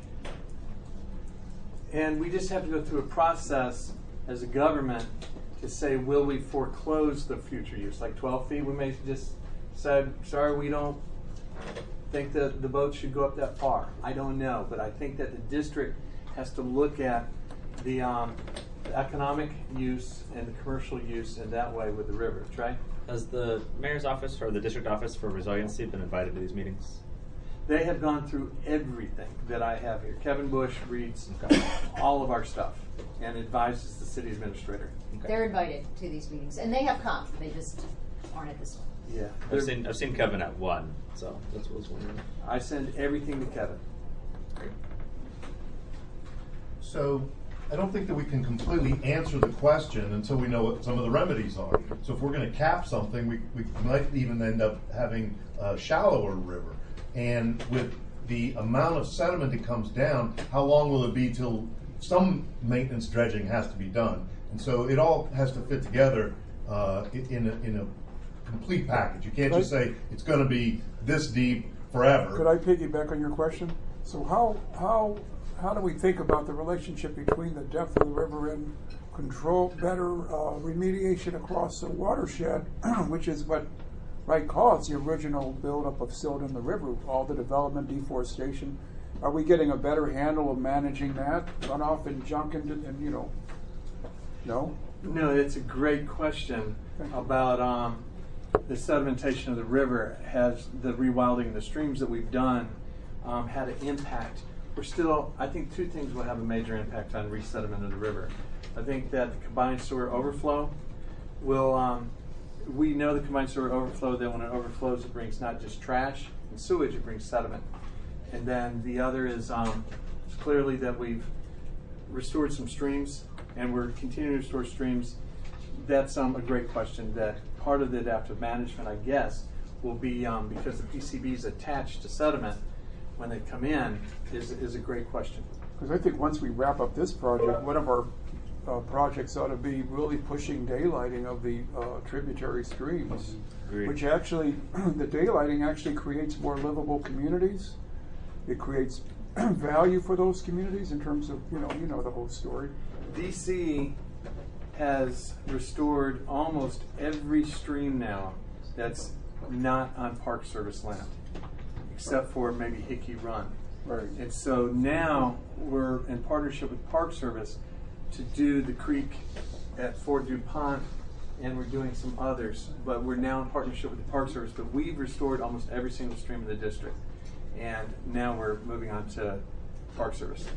And we just have to go through a process as a government to say, will we foreclose the future use? Like twelve feet, we may just say, sorry, we don't think that the boat should go up that far. I don't know, but I think that the district has to look at the, um, the economic use and the commercial use in that way with the river. Trey? Has the mayor's office or the district office for resiliency been invited to these meetings? They have gone through everything that I have here. Kevin Bush reads okay. all of our stuff and advises the city administrator. Okay. They're invited to these meetings, and they have come. They just aren't at this one. Yeah, I've seen I've seen Kevin at one, so that's what I was wondering. I send everything to Kevin. Great. So I don't think that we can completely answer the question until we know what some of the remedies are. So if we're going to cap something, we, we might even end up having a shallower river. And with the amount of sediment that comes down, how long will it be till some maintenance dredging has to be done? And so it all has to fit together uh, in, a, in a complete package. You can't just say it's going to be this deep forever. Could I piggyback on your question? So how how how do we think about the relationship between the depth of the river and control better uh, remediation across the watershed, which is what Wright calls the original buildup of silt in the river, all the development, deforestation. Are we getting a better handle of managing that runoff and junk and, and you know, no? No, it's a great question about um, the sedimentation of the river. Has the rewilding of the streams that we've done um, had an impact? We're still, I think two things will have a major impact on resediment of the river. I think that the combined sewer overflow will, um, we know the combined sewer overflow, that when it overflows, it brings not just trash and sewage, it brings sediment. And then the other is um, it's clearly that we've restored some streams and we're continuing to restore streams. That's um, a great question. That part of the adaptive management, I guess, will be um, because the P C Bs attached to sediment when they come in is, is a great question. Because I think once we wrap up this project, one of our Uh, projects ought to be really pushing daylighting of the uh, tributary streams, Agreed. which actually, the daylighting actually creates more livable communities. It creates value for those communities in terms of, you know, you know the whole story. D C has restored almost every stream now that's not on Park Service land, except for maybe Hickey Run. Right. And so now we're in partnership with Park Service to do the creek at Fort DuPont, and we're doing some others, but we're now in partnership with the Park Service. But we've restored almost every single stream in the district, and now we're moving on to Park Service.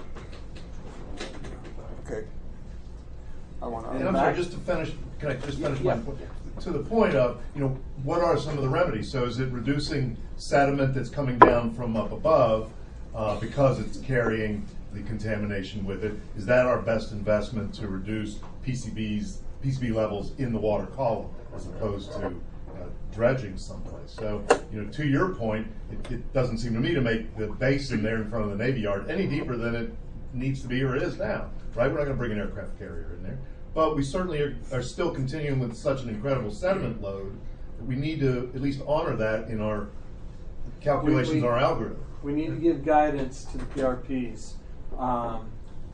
Okay. I want to. And I'm sorry, just to finish, can I just finish my point? To the point of, you know, what are some of the remedies? So is it reducing sediment that's coming down from up above uh, because it's carrying the contamination with it? Is that our best investment to reduce P C Bs, P C B levels in the water column as opposed to uh, dredging someplace? So, you know, to your point, it, it doesn't seem to me to make the basin there in front of the Navy Yard any deeper than it needs to be or is now, right? We're not going to bring an aircraft carrier in there. But we certainly are, are still continuing with such an incredible sediment load that we need to at least honor that in our calculations, we, we, our algorithm. We need to give guidance to the P R Ps um,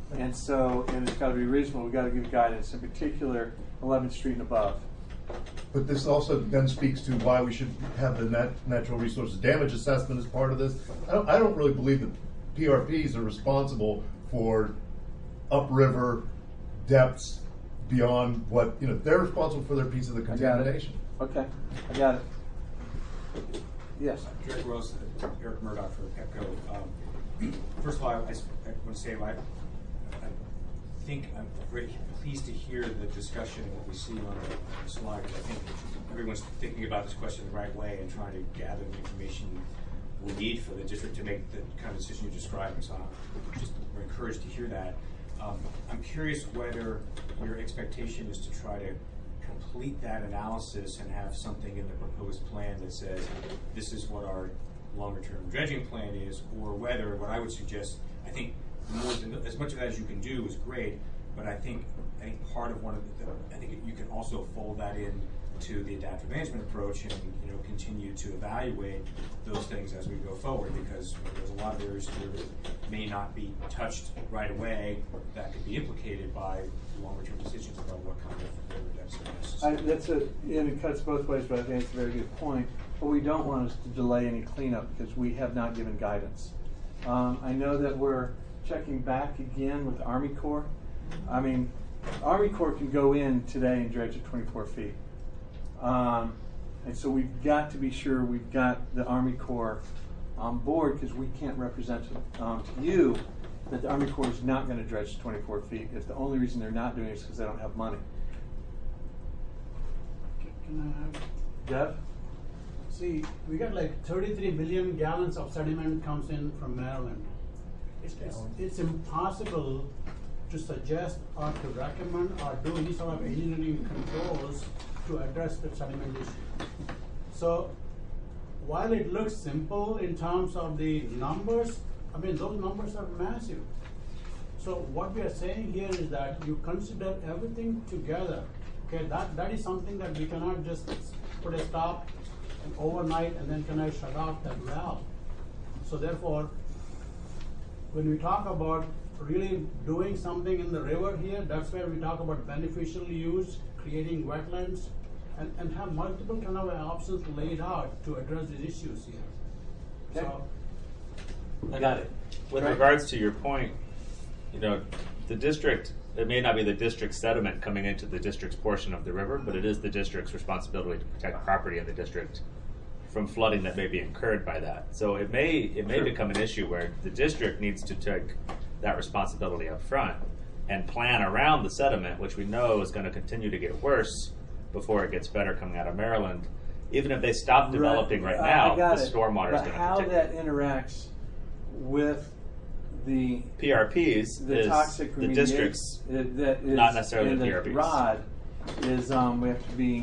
And so, and it's got to be reasonable. We've got to give guidance, in particular, eleventh Street and above. But this also then speaks to why we should have the nat- natural resources damage assessment as part of this. I don't, I don't really believe that P R Ps are responsible for upriver depths beyond what, you know, they're responsible for their piece of the contamination. Okay, I got it. Yes. Derek Rose, Eric Murdoch for Pepco. Um, first of all, I, I, I want to say I, I think I'm very pleased to hear the discussion of what we see on the, the slide. I think everyone's thinking about this question the right way and trying to gather the information we need for the district to make the kind of decision you're describing. So I'm just we're encouraged to hear that. Um, I'm curious whether your expectation is to try to complete that analysis and have something in the proposed plan that says this is what our longer term dredging plan is, or whether what I would suggest, I think more than, as much of that as you can do is great, but I think I think part of one of the, I think you can also fold that in to the adaptive management approach and you know continue to evaluate those things as we go forward, because you know, there's a lot of areas here that may not be touched right away that could be implicated by longer term decisions about what kind of river depths are necessary. I, that's a, and it cuts both ways, but I think it's a very good point. What we don't want is to delay any cleanup because we have not given guidance. Um, I know that we're checking back again with the Army Corps. I mean, Army Corps can go in today and dredge at twenty-four feet. Um, and so we've got to be sure we've got the Army Corps on board, because we can't represent to, um, to you that the Army Corps is not going to dredge to twenty-four feet if the only reason they're not doing it is because they don't have money. Can I have? Dev? See, we got like thirty-three million gallons of sediment comes in from Maryland. It's, it's, it's impossible to suggest or to recommend or do any sort of engineering controls to address the sediment issue. So while it looks simple in terms of the numbers, I mean, those numbers are massive. So what we are saying here is that you consider everything together. Okay, that, that is something that we cannot just put a stop overnight and then can I shut off that valve. So therefore, when we talk about really doing something in the river here, that's where we talk about beneficial use, creating wetlands, and, and have multiple kind of options laid out to address these issues here. Okay. So, I got it. With Right. regards to your point, you know, the district, it may not be the district's sediment coming into the district's portion of the river, but it is the district's responsibility to protect property in the district from flooding that may be incurred by that. So it may it may Sure. become an issue where the district needs to take that responsibility up front and plan around the sediment, which we know is going to continue to get worse before it gets better coming out of Maryland. Even if they stop developing right, I- now, I got the it. stormwater is But going to how continue. that interacts with the P R Ps the is toxic the remediation, district's it- that is not necessarily in the the P R Ps. rod is um, we have to be.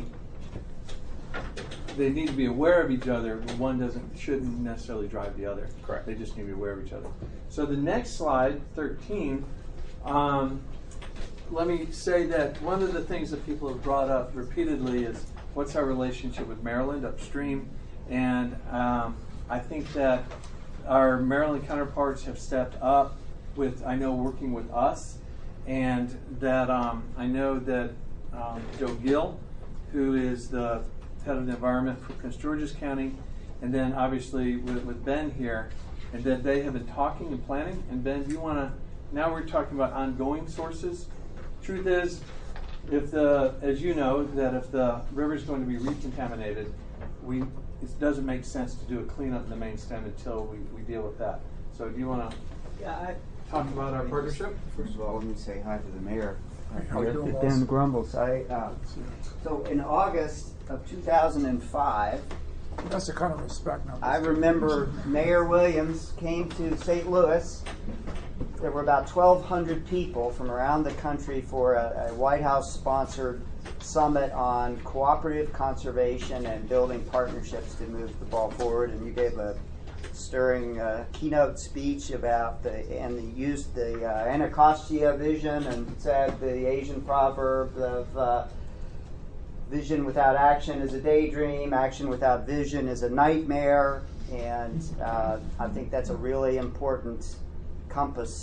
They need to be aware of each other. But one doesn't shouldn't necessarily drive the other. Correct. They just need to be aware of each other. So the next slide, thirteen. Um, let me say that one of the things that people have brought up repeatedly is what's our relationship with Maryland upstream, and um, I think that our Maryland counterparts have stepped up with, I know, working with us, and that um, I know that um, Joe Gill, who is the head of the environment for Prince George's County, and then obviously with, with Ben here, and that they have been talking and planning. And Ben, do you want to, now we're talking about ongoing sources. Truth is, if the, as you know, that if the river is going to be recontaminated, we, it doesn't make sense to do a cleanup in the main stem until we, we deal with that. So do you want to Yeah, I, talk about our partnership? First of all, let me say hi to the mayor. How you doing, boss? Dan Grumbles. I, uh, so in August of two thousand five, That's the kind of respect now. I remember Mayor Williams came to Saint Louis. There were about twelve hundred people from around the country for a, a White House-sponsored summit on cooperative conservation and building partnerships to move the ball forward. And you gave a stirring uh, keynote speech about the, and the, used the uh, Anacostia vision and said the Asian proverb of uh, vision without action is a daydream, action without vision is a nightmare. And uh, I think that's a really important compass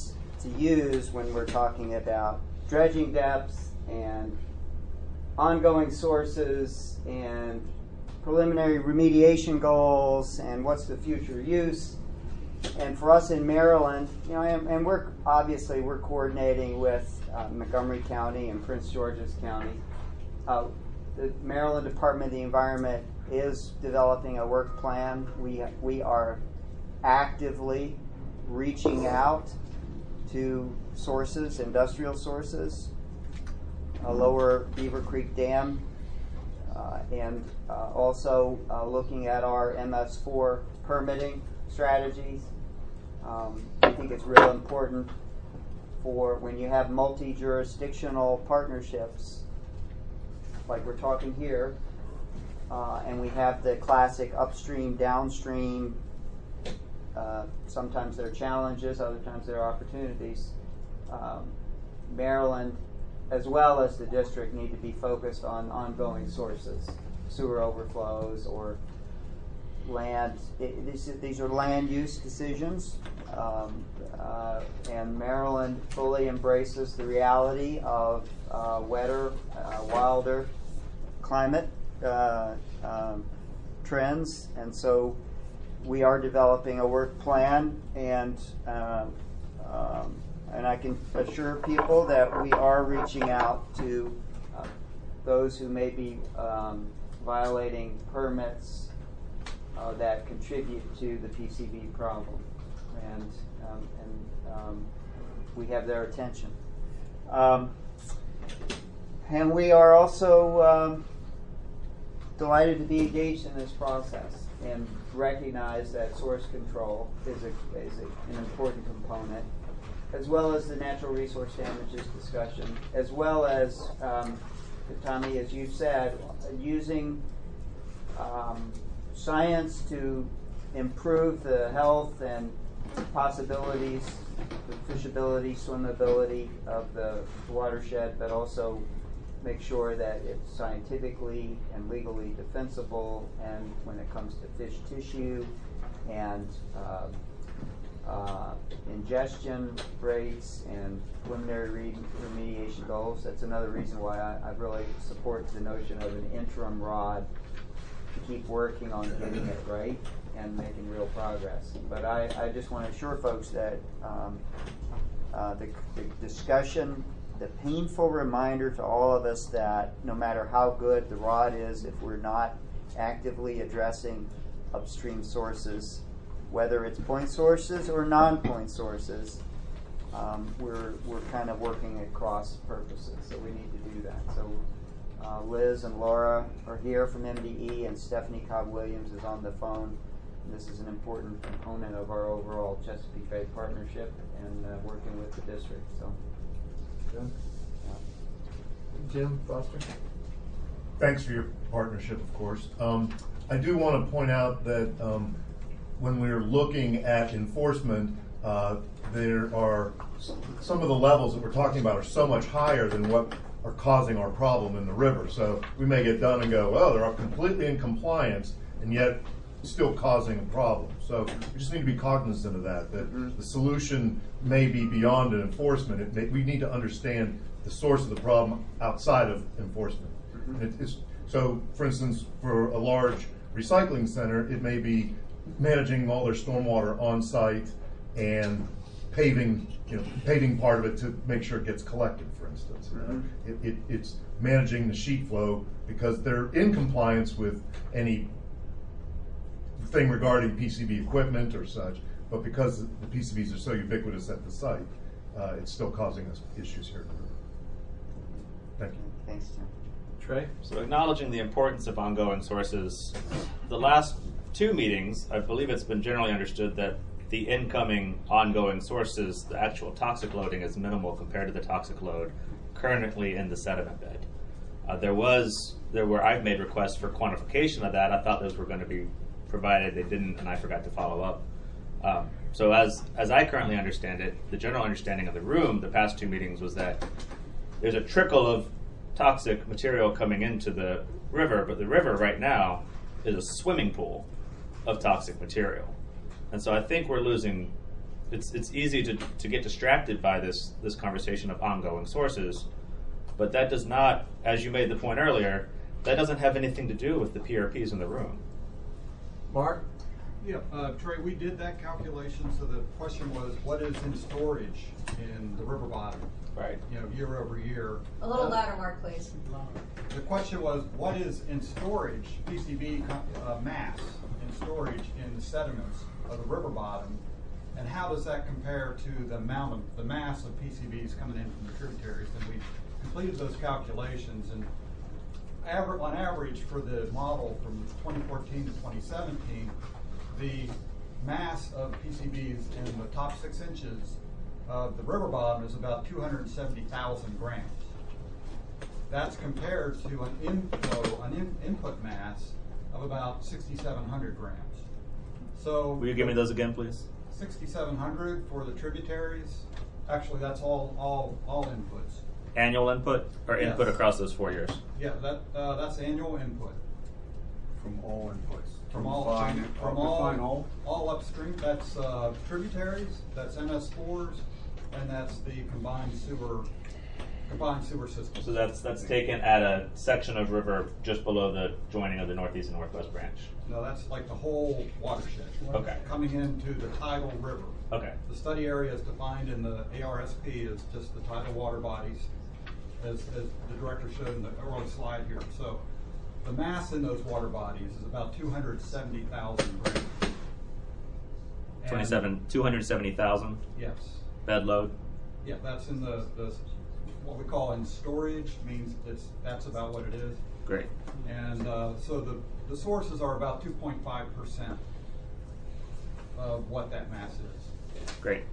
to use when we're talking about dredging depths and ongoing sources and preliminary remediation goals and what's the future use. And for us in Maryland, you know, and, and we're obviously we're coordinating with uh, Montgomery County and Prince George's County. Uh, the Maryland Department of the Environment is developing a work plan. We we are actively reaching out to sources, industrial sources, uh, Lower Beaver Creek Dam, uh, and uh, also uh, looking at our M S four permitting strategies. Um, I think it's real important for when you have multi-jurisdictional partnerships, like we're talking here, uh, and we have the classic upstream, downstream. Uh, sometimes there are challenges, other times there are opportunities. Um, Maryland, as well as the district, need to be focused on ongoing sources, sewer overflows or land. It, these, these are land use decisions, um, uh, and Maryland fully embraces the reality of uh, wetter, uh, wilder climate uh, um, trends, and so we are developing a work plan, and uh, um, and I can assure people that we are reaching out to uh, those who may be um, violating permits uh, that contribute to the P C B problem, and um, and um, we have their attention. Um, and we are also um, delighted to be engaged in this process and recognize that source control is, a, is a, an important component, as well as the natural resource damages discussion, as well as, um, Tommy, as you said, using um, science to improve the health and possibilities, the fishability, swimmability of the watershed, but also make sure that it's scientifically and legally defensible, and when it comes to fish tissue and uh, uh, ingestion rates and preliminary re- remediation goals. That's another reason why I, I really support the notion of an interim rod to keep working on getting it right and making real progress. But I, I just want to assure folks that um, uh, the, the discussion, the painful reminder to all of us that no matter how good the rod is, if we're not actively addressing upstream sources, whether it's point sources or non-point sources, um, we're we're kind of working at cross purposes. So we need to do that. So uh, Liz and Laura are here from M D E, and Stephanie Cobb Williams is on the phone. This is an important component of our overall Chesapeake Bay partnership and uh, working with the district. So. Jim? Jim Foster? Thanks for your partnership, of course. Um, I do want to point out that um, when we're looking at enforcement, uh, there are some of the levels that we're talking about are so much higher than what are causing our problem in the river. So we may get done and go, well, they're completely in compliance, and yet still causing a problem. So we just need to be cognizant of that, that mm-hmm. the solution may be beyond an enforcement. It may, we need to understand the source of the problem outside of enforcement. Mm-hmm. It is, so, for instance, for a large recycling center, it may be managing all their stormwater on site and paving, you know, paving part of it to make sure it gets collected, for instance. Mm-hmm. it, it, it's managing the sheet flow because they're in compliance with any thing regarding P C B equipment or such, but because the P C Bs are so ubiquitous at the site, uh, it's still causing us issues here. Thank you. Thanks, Tim. Trey? So acknowledging the importance of ongoing sources, the last two meetings, I believe it's been generally understood that the incoming ongoing sources, the actual toxic loading is minimal compared to the toxic load currently in the sediment bed. Uh, there was, there were, I've made requests for quantification of that. I thought those were going to be provided. They didn't, and I forgot to follow up. Um, so as as I currently understand it, the general understanding of the room the past two meetings was that there's a trickle of toxic material coming into the river, but the river right now is a swimming pool of toxic material. And so I think we're losing it's it's easy to, to get distracted by this this conversation of ongoing sources, but that does not, as you made the point earlier, that doesn't have anything to do with the P R Ps in the room. Mark? Yeah, uh, Trey, we did that calculation, so the question was, what is in storage in the river bottom? Right. You know, year over year. A little Uh, louder, Mark, please. The question was, what is in storage, P C B uh, mass in storage in the sediments of the river bottom, and how does that compare to the amount of the mass of P C Bs coming in from the tributaries? And we completed those calculations, and aver- on average for the model from twenty fourteen to twenty seventeen, the mass of P C Bs in the top six inches of the river bottom is about two hundred seventy thousand grams. That's compared to an inflow, an in, input mass of about sixty-seven hundred grams. So, Will you give me those again, please? sixty-seven hundred for the tributaries. Actually, that's all all all inputs. Annual input or Yes. input across those four years? Yeah, that uh, that's annual input. From all inputs. From all, Define from, it. from I'll all, define all. all upstream, that's uh, tributaries, that's M S fours, and that's the combined sewer, combined sewer system. So that's that's taken at a section of river just below the joining of the northeast and northwest branch. No, that's like the whole watershed. Okay. Coming into the tidal river. Okay. The study area is defined in the A R S P as just the tidal water bodies, as, as the director showed in the early slide here. So the mass in those water bodies is about two hundred seventy thousand grams. And- Twenty-seven, two hundred seventy thousand. Yes. Bed load. Yeah, that's in the, the what we call in storage, means it's that's about what it is. Great. And uh, so the, the sources are about two point five percent of what that mass is. Great.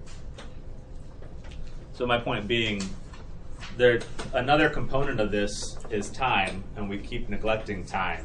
So my point being, there another component of this is time, and we keep neglecting time.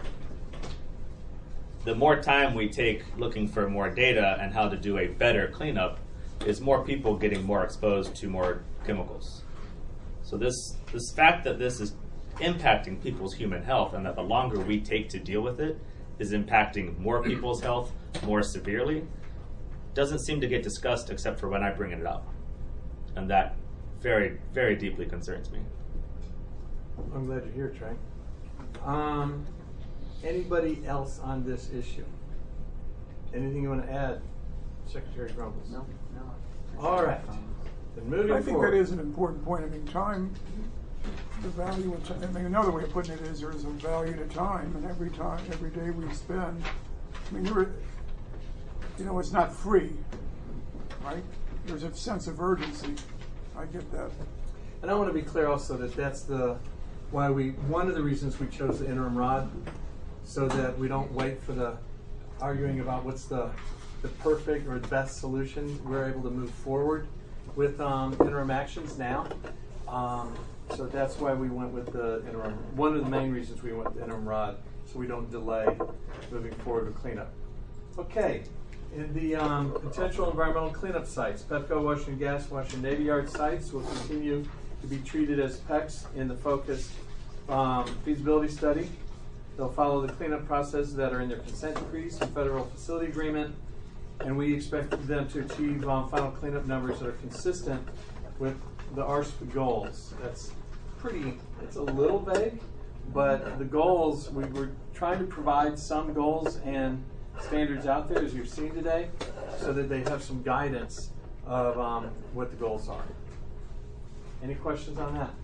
The more time we take looking for more data and how to do a better cleanup, is more people getting more exposed to more chemicals. So this this fact that this is impacting people's human health, and that the longer we take to deal with it is impacting more people's health more severely, doesn't seem to get discussed except for when I bring it up. And that very, very deeply concerns me. I'm glad you're here, Trey. Um, anybody else on this issue? Anything you want to add, Secretary Grumbles? No, no. All right. Then moving I think forward. that is an important point. I mean, time, the value of time. I mean, another way of putting it is there is a value to time, and every time, every day we spend. I mean, you're, you know, it's not free, right? There's a sense of urgency. I get that. And I want to be clear also that that's the why we one of the reasons we chose the interim rod, so that we don't wait for the arguing about what's the the perfect or the best solution. We're able to move forward with um, interim actions now. Um, so that's why we went with the interim. One of the main reasons we went with the interim rod, so we don't delay moving forward with cleanup. Okay. In the um, potential environmental cleanup sites, Pepco, Washington Gas, Washington Navy Yard sites will continue to be treated as P E Cs in the focused um, feasibility study. They'll follow the cleanup processes that are in their consent decrees and federal facility agreement, and we expect them to achieve um, final cleanup numbers that are consistent with the A R S P goals. That's pretty, it's a little vague, but the goals, we were trying to provide some goals and standards out there, as you've seen today, so that they have some guidance of um, what the goals are. Any questions on that?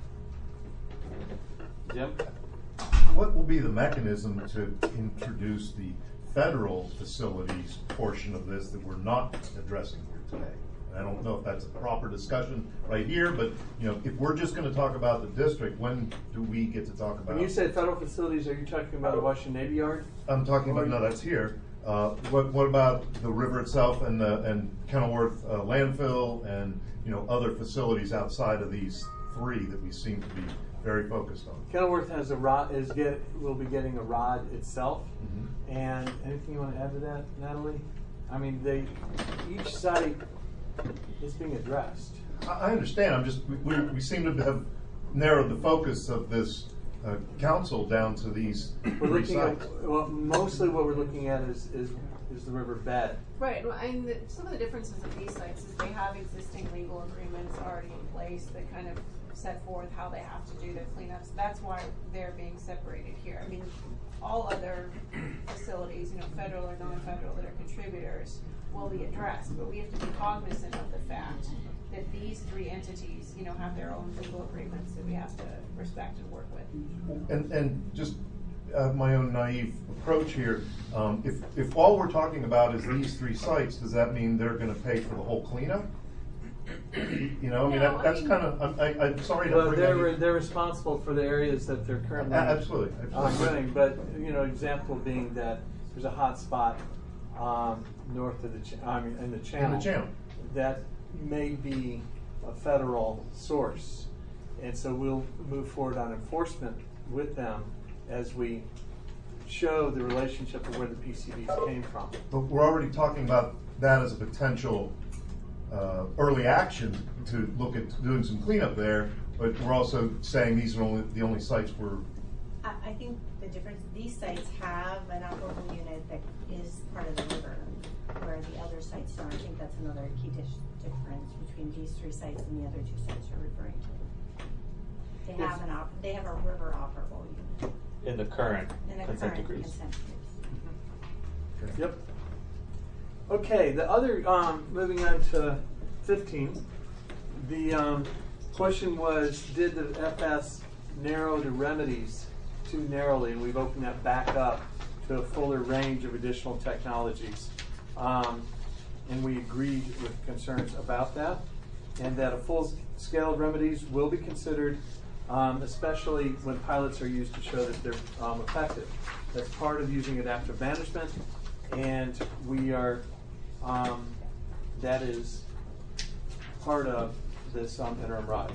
Jim? What will be the mechanism to introduce the federal facilities portion of this that we're not addressing here today? I don't know if that's a proper discussion right here, but you know, if we're just going to talk about the district, when do we get to talk about? When you say federal facilities, are you talking about the Washington Navy Yard? I'm talking about, no, that's here. Uh, what, what about the river itself and the, and Kenilworth uh, landfill and you know other facilities outside of these three that we seem to be very focused on? Kenilworth has a rod, is get will be getting a rod itself. Mm-hmm. And anything you want to add to that, Natalie? I mean, they each site is being addressed. I, I understand. I'm just we, we, we seem to have narrowed the focus of this uh, council down to these We're three looking sites. at, well, mostly what we're looking at is, is is the river bed. Right, well, and the, some of the differences of these sites is they have existing legal agreements already in place that kind of set forth how they have to do their cleanups. That's why they're being separated here. I mean, all other facilities, you know, federal or non-federal that are contributors will be addressed, but we have to be cognizant of the fact that these three entities, you know, have their own legal agreements that we have to respect and work with. And, and just uh, my own naive approach here, um, if, if all we're talking about is these three sites, does that mean they're going to pay for the whole cleanup? You know, I mean, No, that, that's I mean- kind of, I'm, I, I'm sorry to Well, bring they're, that. they're responsible for the areas that they're currently A- absolutely, um, absolutely. running. But, you know, example being that there's a hot spot um, north of the, ch- I mean, in the channel. In the channel. That may be a federal source. And so we'll move forward on enforcement with them as we show the relationship of where the P C Bs came from. But we're already talking about that as a potential uh, early action to look at doing some cleanup there, but we're also saying these are only the only sites we're. I, I think the difference, these sites have an operable unit that is part of the river, where the other sites don't. I think that's another key dis- difference between these three sites and the other two sites you're referring to. They Yes. have an op- they have a river operable unit. In the current In the consent current decrees. consent decrees. Yep. Okay, the other, um, moving on to fifteen, the um, question was, did the F S narrow the remedies too narrowly? And we've opened that back up to a fuller range of additional technologies. Um, and we agreed with concerns about that, and that a full-scale remedies will be considered, um, especially when pilots are used to show that they're um, effective. That's part of using adaptive management, and we are, um, that is part of this um, interim ride.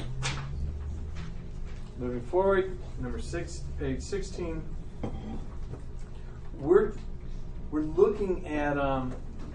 Moving forward, number six, page sixteen, we're we're looking at um,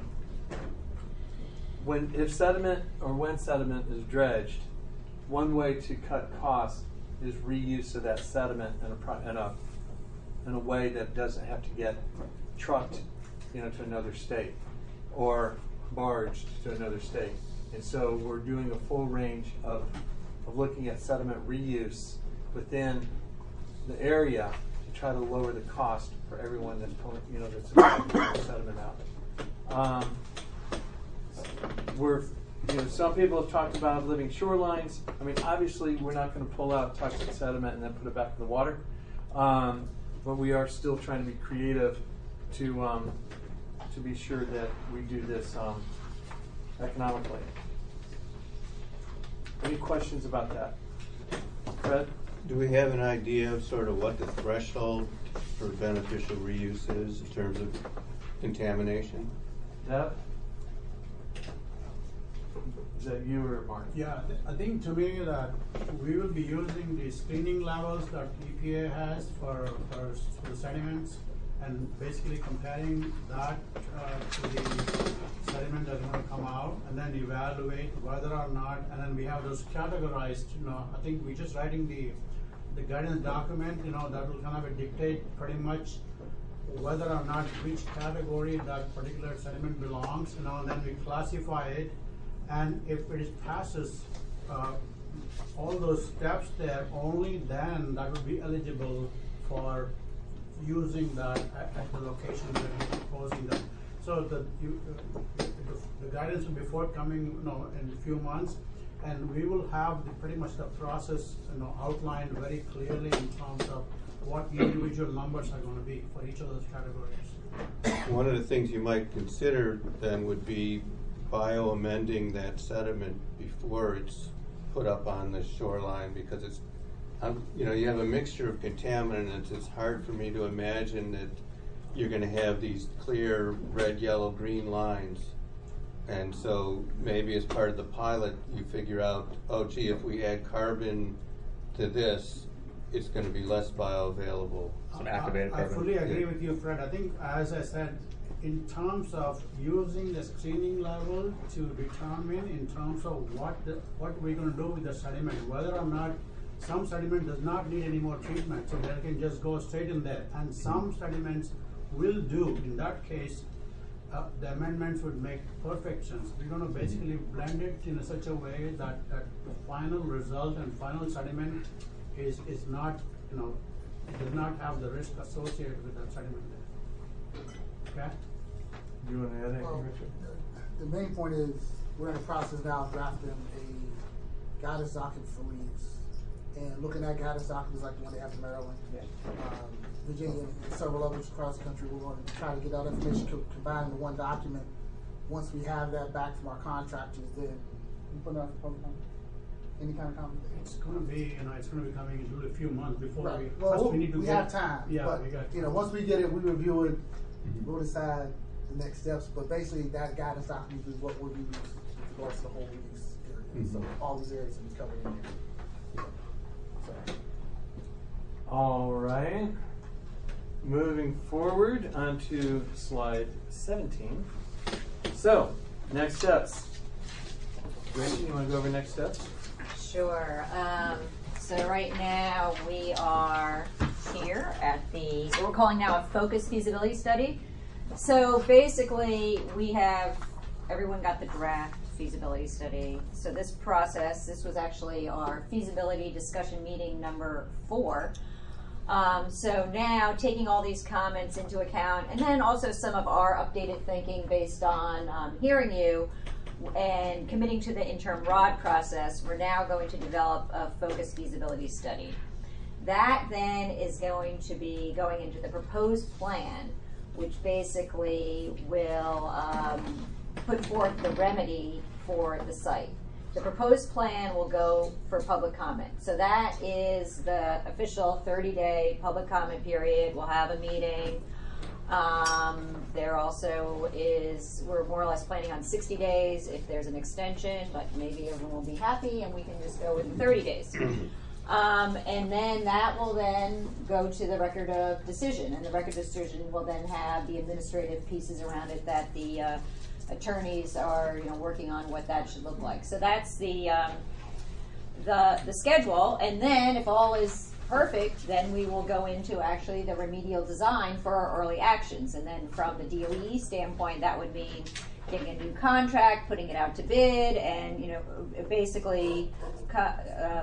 when if sediment or when sediment is dredged, one way to cut costs is reuse of that sediment in a pro- in a in a way that doesn't have to get trucked, you know, to another state or barged to another state. And so we're doing a full range of, of looking at sediment reuse within the area to try to lower the cost for everyone that's pulling, you know, that's pulling sediment out. Um, we're, you know, some people have talked about living shorelines. I mean, obviously, we're not going to pull out toxic sediment and then put it back in the water, um, but we are still trying to be creative to um, to be sure that we do this um, economically. Any questions about that, Fred? Do we have an idea of sort of what the threshold for beneficial reuse is in terms of contamination? Deb? Is that you or Mark? Yeah, th- I think to me that we will be using the screening levels that E P A has for, for, s- for the sediments, and basically comparing that uh, to the sediment that's going to come out, and then evaluate whether or not, and then we have those categorized. You know, I think we're just writing the the guidance document. You know, that will kind of dictate pretty much whether or not which category that particular sediment belongs. You know, and then we classify it. And if it is passes uh, all those steps there, only then that would be eligible for using that at, at the location that we're proposing that. So the, you, uh, the, the guidance will be forthcoming, you know, in a few months, and we will have the, pretty much the process, you know, outlined very clearly in terms of what individual numbers are going to be for each of those categories. One of the things you might consider then would be bio-amending that sediment before it's put up on the shoreline, because it's, um, you know, you have a mixture of contaminants. It's hard for me to imagine that you're going to have these clear red, yellow, green lines. And so maybe as part of the pilot, you figure out, oh, gee, if we add carbon to this, it's going to be less bioavailable. Some activated I, I carbon. fully agree Yeah. with you, Fred. I think, as I said, in terms of using the screening level to determine in terms of what the, what we're going to do with the sediment, whether or not some sediment does not need any more treatment, so that can just go straight in there, and some sediments will do. In that case, uh, the amendments would make perfect sense. We're gonna basically blend it in a such a way that, that the final result and final sediment is, is not, you know, it does not have the risk associated with that sediment there. Okay? Do you want to add anything, Well, Richard? The main point is, we're in the process now of drafting a guidance document for leaves. And looking at guidance documents like the one they have in Maryland, um, Virginia, and several others across the country, we're going to try to get that information co- combined into one document. Once we have that back from our contractors, then we put it out for public comment. Any kind of comment? It's gonna be, you know, it's gonna be coming in a few months before Right. we, Well, first we, we need to we get. have time, Yeah, but, we got. you know, once we get it, we review it, we'll decide the next steps, but basically that guidance document is what we'll use with regards to the whole lease area. Mhm. So all these areas will be covered in there. So. All right. Moving forward onto slide seventeen. So, next steps. Rachel, you want to go over next steps? Sure. Um, so right now we are here at the, what we're calling now a focus feasibility study. So basically we have, everyone got the draft feasibility study. So this process, this was actually our feasibility discussion meeting number four. Um, so now taking all these comments into account, and then also some of our updated thinking based on um, hearing you, and committing to the interim R O D process, we're now going to develop a focused feasibility study. That then is going to be going into the proposed plan, which basically will um, put forth the remedy for the site. The proposed plan will go for public comment. So that is the official thirty-day public comment period. We'll have a meeting. Um, there also is, we're more or less planning on sixty days if there's an extension, but maybe everyone will be happy and we can just go with thirty days. Um, and then that will then go to the record of decision, and the record of decision will then have the administrative pieces around it that the uh, attorneys are, you know, working on what that should look like. So that's the um, the the schedule, and then if all is perfect, then we will go into actually the remedial design for our early actions. And then from the D O E standpoint, that would mean getting a new contract, putting it out to bid, and, you know, basically um,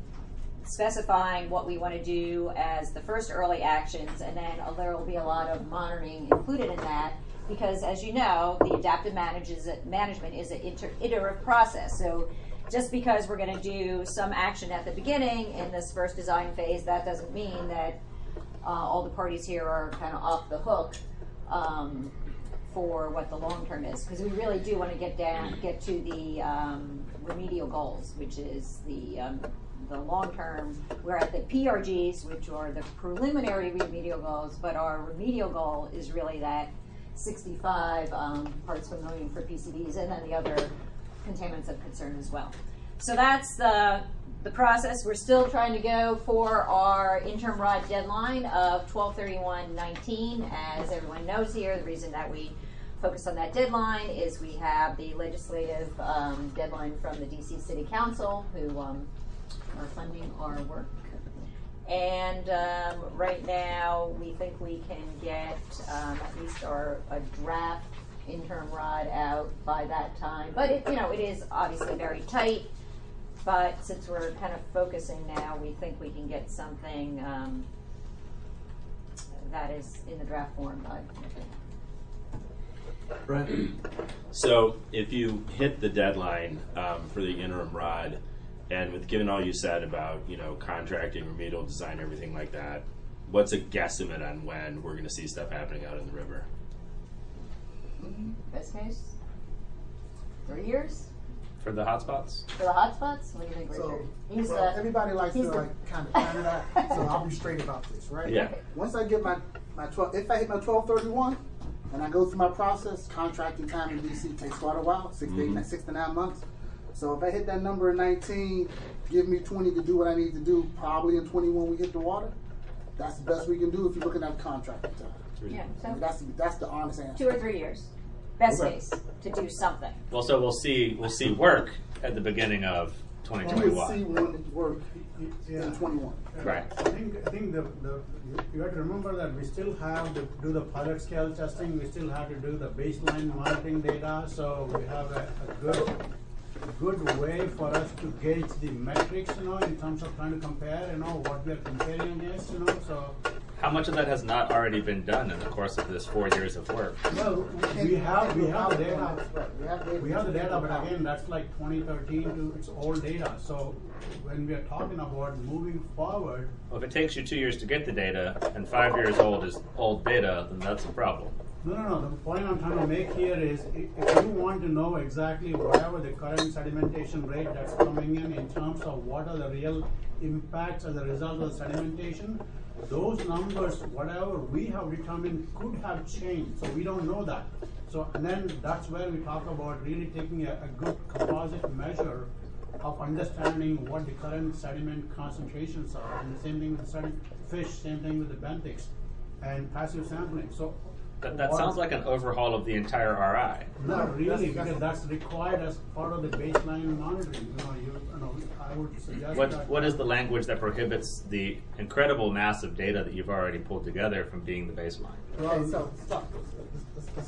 specifying what we want to do as the first early actions. And then uh, there will be a lot of monitoring included in that, because as you know, the adaptive management is an inter- iterative process. So just because we're going to do some action at the beginning in this first design phase, that doesn't mean that uh, all the parties here are kind of off the hook um, for what the long term is, because we really do want to get down, get to the um, remedial goals, which is the um, the long term. We're at the P R Gs, which are the preliminary remedial goals, but our remedial goal is really that sixty-five um, parts per million for P C Ds, and then the other contaminants of concern as well. So that's the the process. We're still trying to go for our interim R O D deadline of twelve thirty-one nineteen. As everyone knows here, the reason that we focus on that deadline is we have the legislative um, deadline from the D C City Council, who um, are funding our work. And um, right now, we think we can get um, at least our a draft interim R O D out by that time. But it, you know, it is obviously very tight. But since we're kind of focusing now, we think we can get something um, that is in the draft form by. Right. So if you hit the deadline um, for the interim R O D, and with given all you said about, you know, contracting, remedial design, everything like that, what's a guesstimate on when we're going to see stuff happening out in the river? Best case, three years For the hotspots? for the hotspots. What do you think, Richard? So, he's well, the, everybody likes he's to the- like kind of plan that, so I'll be straight about this, right? Yeah. Once I get my my twelve, if I hit my twelve thirty one, and I go through my process, contracting time in D C takes quite a while, six to eight, Mhm. six to nine months. So if I hit that number in nineteen, give me twenty to do what I need to do. Probably in twenty when we hit the water. That's the best we can do if you're looking at contracting time. Yeah, I so mean, that's that's the honest answer. two or three years, best Okay. case, to do something. Well, so we'll see we'll see work at the beginning of twenty You would see twenty-one. one work Yeah. in twenty-one. Right. I think, I think the, the, you have to remember that we still have to do the pilot scale testing, we still have to do the baseline monitoring data, so we have a, a good, good way for us to gauge the metrics, you know, in terms of trying to compare, you know, what we are comparing against, you know, so. How much of that has not already been done in the course of this four years of work? Well, we have, we have the data, Right, we have data. we have the data, but again, that's like twenty thirteen to, it's old data, so when we are talking about moving forward, Well, if it takes you two years to get the data and five years old is old data, then that's a problem. no, no, no, the point I'm trying to make here is, i- if you want to know exactly whatever the current sedimentation rate that's coming in, in terms of what are the real impacts as a result of the sedimentation, those numbers, whatever we have determined, could have changed, so we don't know that. So, and then that's where we talk about really taking a, a good composite measure of understanding what the current sediment concentrations are, and the same thing with the sediment fish, same thing with the benthics, and passive sampling, so. That, that what- sounds like an overhaul of the entire R I. Not really, because that's required as part of the baseline monitoring, you know, you, you know, I would suggest What, that. what is the language that prohibits the incredible mass of data that you've already pulled together from being the baseline? Okay, so, stop, let's, let's, let's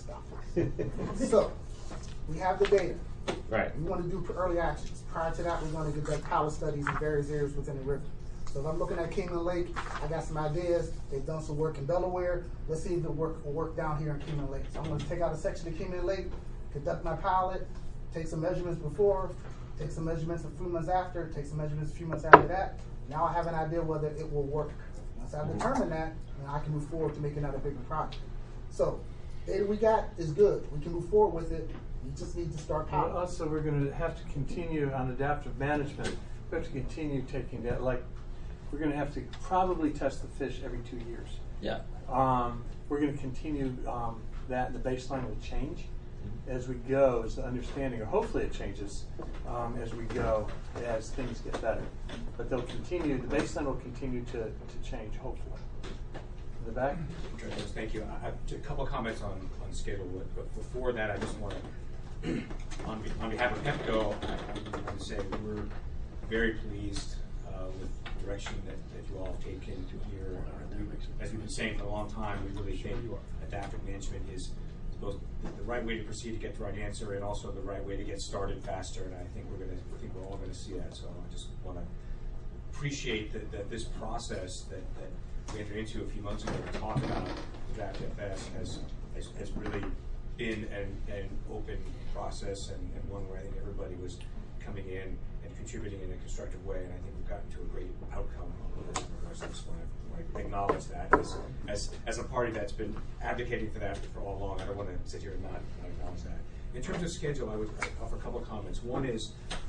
stop. So, we have the data. Right. We wanna do early actions. Prior to that, we wanna conduct pilot studies in various areas within the river. So if I'm looking at Kingman Lake, I got some ideas. They've done some work in Delaware. Let's see if the work will work down here in Kingman Lake. So I'm gonna take out a section of Kingman Lake, conduct my pilot, take some measurements before, take some measurements a few months after, take some measurements a few months after that. Now I have an idea whether it will work. Once I've determined that, then I can move forward to making that a bigger project. So, data we got is good. We can move forward with it. We just need to start Well, piloting. also, we're going to have to continue on adaptive management. We have to continue taking that, like, we're going to have to probably test the fish every two years. Yeah. Um, we're going to continue um, that, and the baseline will change as we go, is the understanding, or hopefully it changes um, as we go, as things get better. But they'll continue, the baseline will continue to, to change, hopefully. In the back? Okay, yes, thank you. I have a couple of comments on, on the schedule, but before that, I just want to, on, be- on behalf of PEPCO, I, I want to say we're very pleased uh, with the direction that, that you all have taken here. Uh, we, as we've been saying for a long time, we really think adaptive management is both the, the right way to proceed to get the right answer, and also the right way to get started faster. And I think we're going to, I think we're all going to see that. So I just want to appreciate that, that this process that, that we entered into a few months ago to talk about the draft F S has, has, has really been an, an open process, and, and one where I think everybody was coming in and contributing in a constructive way, and I think we've gotten to a great outcome. So I just want to acknowledge that as, as, as a party that's been advocating for that for all along. I don't want to sit here and not, not acknowledge that. In terms of schedule, I would offer a couple of comments. One is,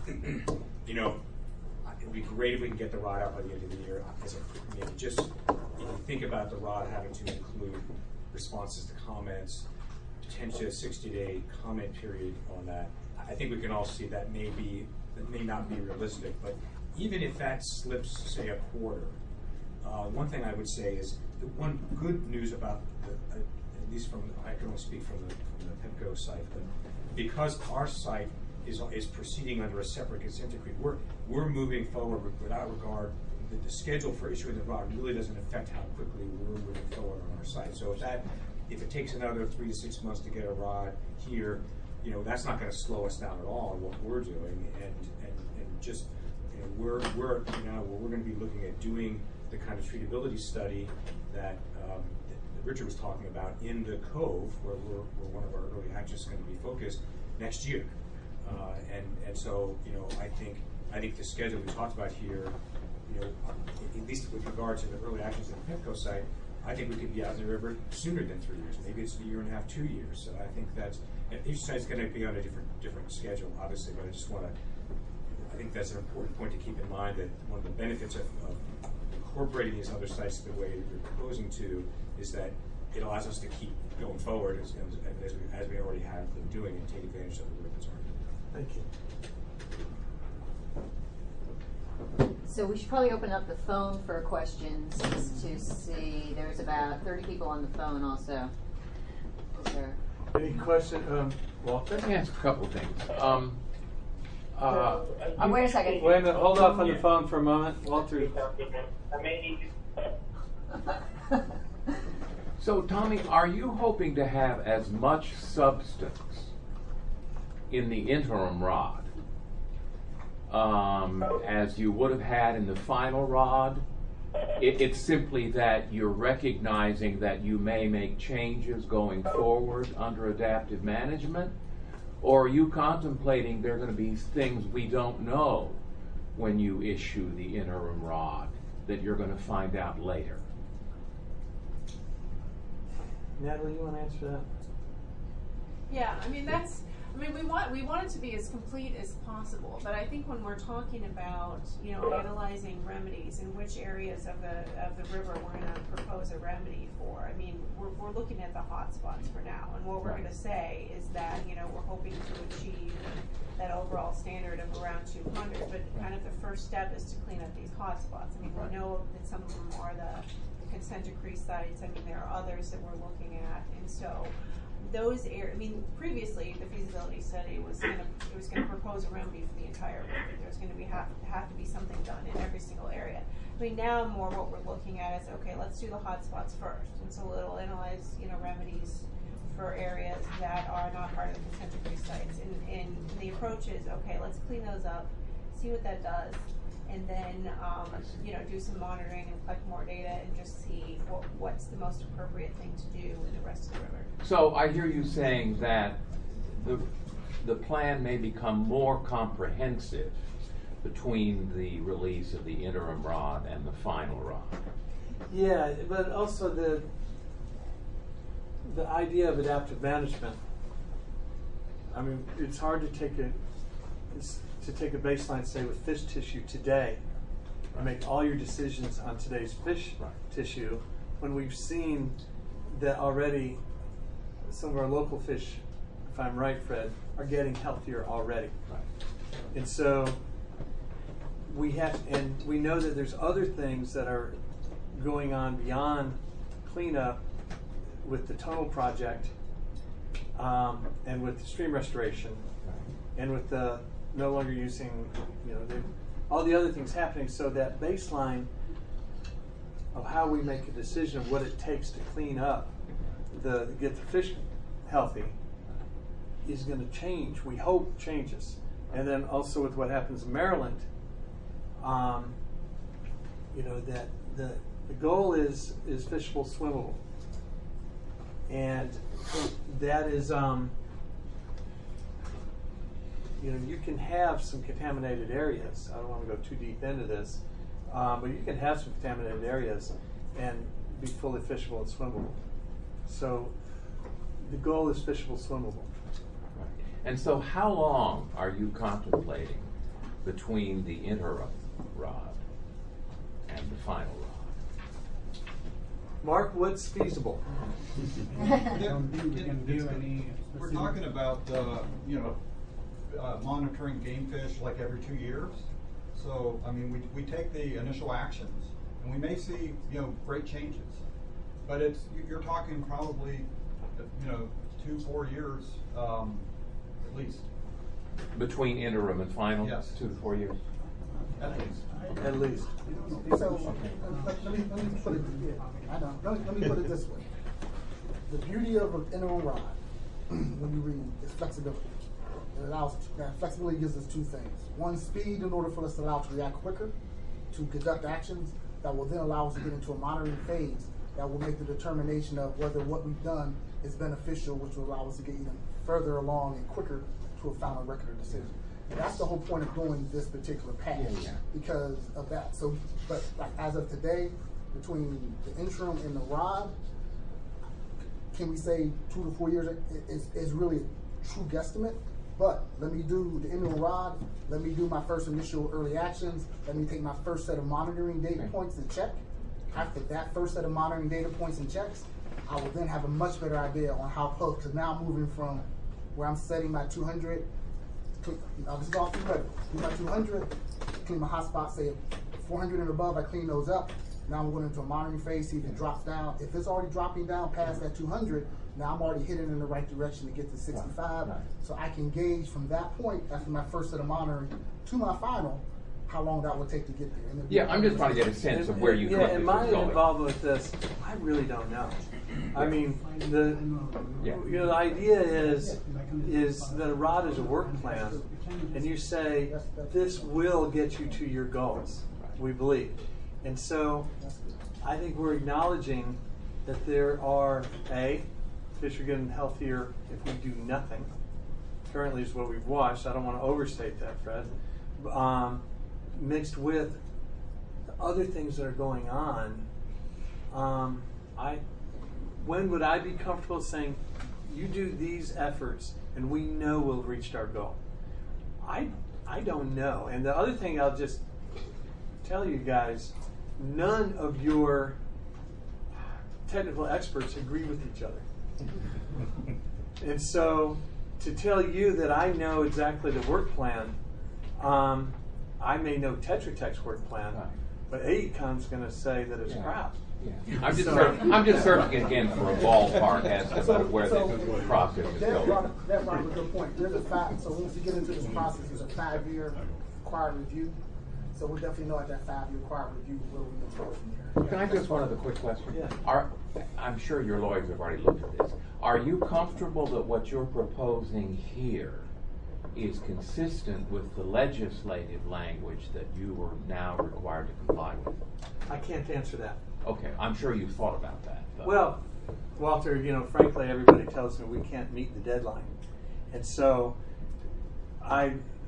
you know, it would be great if we can get the rod out by the end of the year. As a, I mean, just if you think about the rod having to include responses to comments, potentially a sixty-day comment period on that, I think we can all see that may be that may not be realistic. But even if that slips, say, a quarter, uh, one thing I would say is the one good news about the, uh, at least from I can only speak from the from the PEPCO site, but because our site is is proceeding under a separate consent decree, we're we're moving forward without regard. The, the schedule for issuing the rod really doesn't affect how quickly we're moving forward on our site. So if that if it takes another three to six months to get a rod here, you know, that's not going to slow us down at all in what we're doing. And and, and just you know, we're we're you know we're going to be looking at doing the kind of treatability study that, um, that Richard was talking about in the Cove, where we're, where one of our early actions is going to be focused next year. Uh, and and so you know I think I think the schedule we talked about here, you know, at least with regard to the early actions at the PEPCO site, I think we could be out in the river sooner than three years. Maybe it's a year and a half, two years. So I think that's and each site's going to be on a different different schedule, obviously. But I just want to. I think that's an important point to keep in mind, that one of the benefits of, of incorporating these other sites the way you're proposing to is that it allows us to keep going forward as, as, we, as we already have been doing, and take advantage of the work that's already been done. Thank you. So we should probably open up the phone for questions just to see. There's about thirty people on the phone also. Is there? Any question, um, Walter? Let me ask a couple of things. Um, Uh, oh, wait a second. Wait a minute. Hold off on the phone for a moment, Walter. I may need So, Tommy, are you hoping to have as much substance in the interim rod um, as you would have had in the final rod? It, it's simply that you're recognizing that you may make changes going forward under adaptive management? Or are you contemplating there are going to be things we don't know when you issue the interim rod that you're going to find out later? Natalie, you want to answer that? Yeah, I mean that's. I mean we want we want it to be as complete as possible, but I think when we're talking about you know analyzing remedies and which areas of the of the river we're going to propose a remedy for, I mean we're we're looking at the hot spots for now, and what we're going to say is that you know we're hoping to achieve that overall standard of around two hundred, but kind of the first step is to clean up these hot spots. I mean we know that some of them are the concentric crease sites. I mean, there are others that we're looking at, and so those areas. I mean, previously the feasibility study was going to it was going to propose a remedy for the entire river. There's going to be have have to be something done in every single area. I mean, now more what we're looking at is okay. Let's do the hot spots first, and so it'll analyze you know remedies for areas that are not part of the concentric crease sites, and, and the approach is okay. Let's clean those up, see what that does. And then, um, you know, do some monitoring and collect more data and just see what, what's the most appropriate thing to do in the rest of the river. So I hear you saying that the, the plan may become more comprehensive between the release of the interim rod and the final rod. Yeah, but also the the idea of adaptive management. I mean, it's hard to take a it's, to take a baseline, say, with fish tissue today, and make all your decisions on today's fish right. tissue, when we've seen that already some of our local fish, if I'm right, Fred, are getting healthier already. Right. And so we have, and we know that there's other things that are going on beyond cleanup with the tunnel project um, and with the stream restoration right. and with the no longer using, you know, the, all the other things happening. So that baseline of how we make a decision of what it takes to clean up, the get the fish healthy, is going to change. We hope changes. And then also with what happens in Maryland, um, you know, that the the goal is is fishable, swimmable, and that is. Um, You know, you can have some contaminated areas. I don't want to go too deep into this, um, but you can have some contaminated areas and be fully fishable and swimmable. So the goal is fishable, swimmable. Right. And so how long are you contemplating between the interim rod and the final rod? Mark, what's feasible? Yeah, we're talking about, uh, you know, Uh, monitoring game fish like every two years. So, I mean, we, we take the initial actions and we may see, you know, great changes. But it's, you're talking probably, you know, two, four years um, at least. Between interim and final? Yes. Two to four years? At least. At least. So, let, let, me, let me put it, I know, let, let me put it this way. The beauty of an interim rod, when you read, is flexibility. It allows, that flexibility gives us two things. One, speed in order for us to allow to react quicker, to conduct actions that will then allow us to get into a monitoring phase that will make the determination of whether what we've done is beneficial, which will allow us to get even further along and quicker to a final record or decision. And that's the whole point of doing this particular path, yeah, yeah. because of that. So, but like as of today, between the interim and the rod, can we say two to four years is, is really a true guesstimate? But let me do the interim rod, let me do my first initial early actions, let me take my first set of monitoring data points and check. After that first set of monitoring data points and checks, I will then have a much better idea on how close, because now I'm moving from where I'm setting my two hundred, now this is all theoretical, do my two hundred, clean my hot spots, say four hundred and above, I clean those up, Now I'm going into a monitoring phase, see if it drops down. If it's already dropping down past that two hundred, now I'm already heading in the right direction to get to sixty-five. Right. So I can gauge from that point, after my first set of monitoring to my final, how long that will take to get there. And if- Yeah, I'm just trying to get a sense of where you yeah, think and this my is going. involvement with this, I really don't know. I mean, the Yeah. you know the idea is is that a rod is a work plan, and you say this will get you to your goals. We believe, and so I think we're acknowledging that there are a fish are getting healthier if we do nothing. Currently is what we've watched. I don't want to overstate that, Fred. Um, mixed with the other things that are going on, um, I. When would I be comfortable saying, you do these efforts and we know we'll reach our goal? I, I don't know. And the other thing I'll just tell you guys, none of your technical experts agree with each other. And so to tell you that I know exactly the work plan, um, I may know Tetra Tech's work plan, but AECOM's going to say that it's Yeah. crap. Yeah. I'm just So- searching, I'm just searching again for a ballpark as to So- where so this process is that going. brought, that brought up a good point. There's a five, so once we get into this process, there's a five-year required review. So we'll definitely know at that five-year required review where we're going to go from there. Can I just one other quick question? Yeah. Are, I'm sure your lawyers have already looked at this. Are you comfortable that what you're proposing here is consistent with the legislative language that you are now required to comply with? I can't answer that. Okay, I'm sure you've thought about that. though. Well, Walter, you know, frankly, everybody tells me we can't meet the deadline. And so I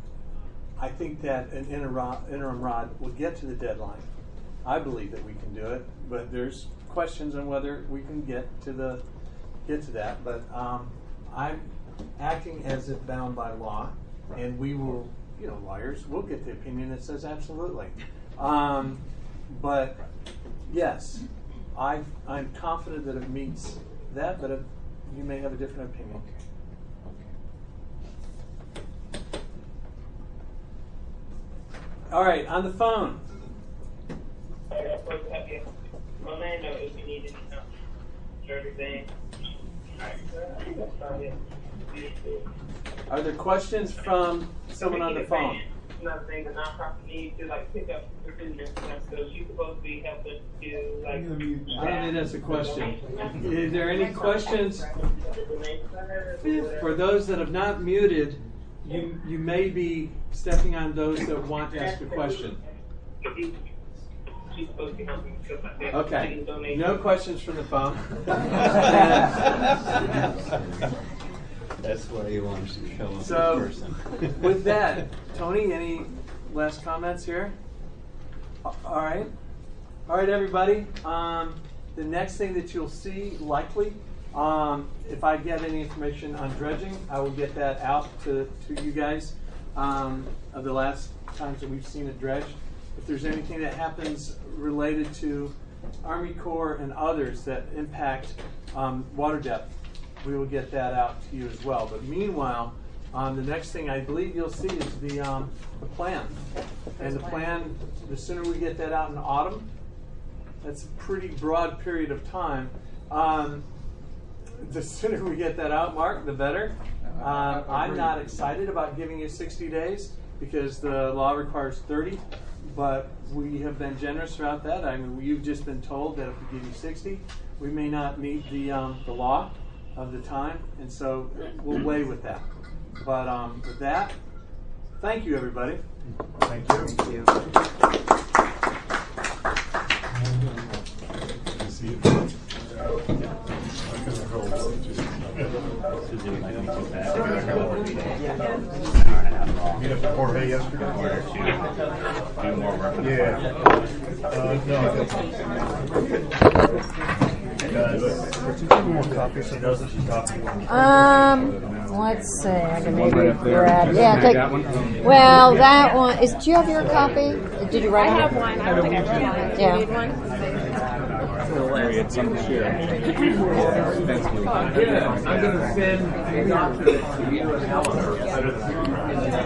I think that an interim, interim rod will get to the deadline. I believe that we can do it, but there's questions on whether we can get to the get to that. But um, I'm acting as if bound by law, and we will, you know, lawyers will get the opinion that says absolutely. Um, but yes, I I'm confident that it meets that, but it, you may have a different opinion. All right, on the phone. Orlando, if we need any help for everything. Are there questions from someone on the phone? Another thing, the nonprofit needs to like pick up the students, so she's supposed to be helping to like. I don't think that's a question. Is there any questions for those that have not muted? You you may be stepping on those that want to ask a question. She's supposed to be helping because my dad Okay. donate. No questions from the phone. That's why he wants to kill him So, in person. with that, Tony, any last comments here? All right. All right, everybody. Um, the next thing that you'll see, likely, um, if I get any information on dredging, I will get that out to, to you guys um, of the last times that we've seen it dredged. If there's anything that happens related to Army Corps and others that impact um, water depth, we will get that out to you as well. But meanwhile, um, the next thing I believe you'll see is the, um, the plan. And the plan, the sooner we get that out in autumn, that's a pretty broad period of time. Um, the sooner we get that out, Mark, the better. Uh, I'm not excited about giving you sixty days because the law requires thirty, but we have been generous throughout that. I mean, you've just been told that if we give you sixty, we may not meet the um, the law of the time, and so we'll weigh with that. But um, with that, thank you, everybody. Thank you. Thank you. See you. Meet up with Jorge yesterday? Do more work. Yeah. Uh, no, Um, let's see. I can maybe grab. Yeah, take. Well, that one is. Do you have your copy? Did you write I it? have one. I don't think I wrote on it. Do you Yeah. need one? Yeah, I'm going to send a document to you and Eleanor.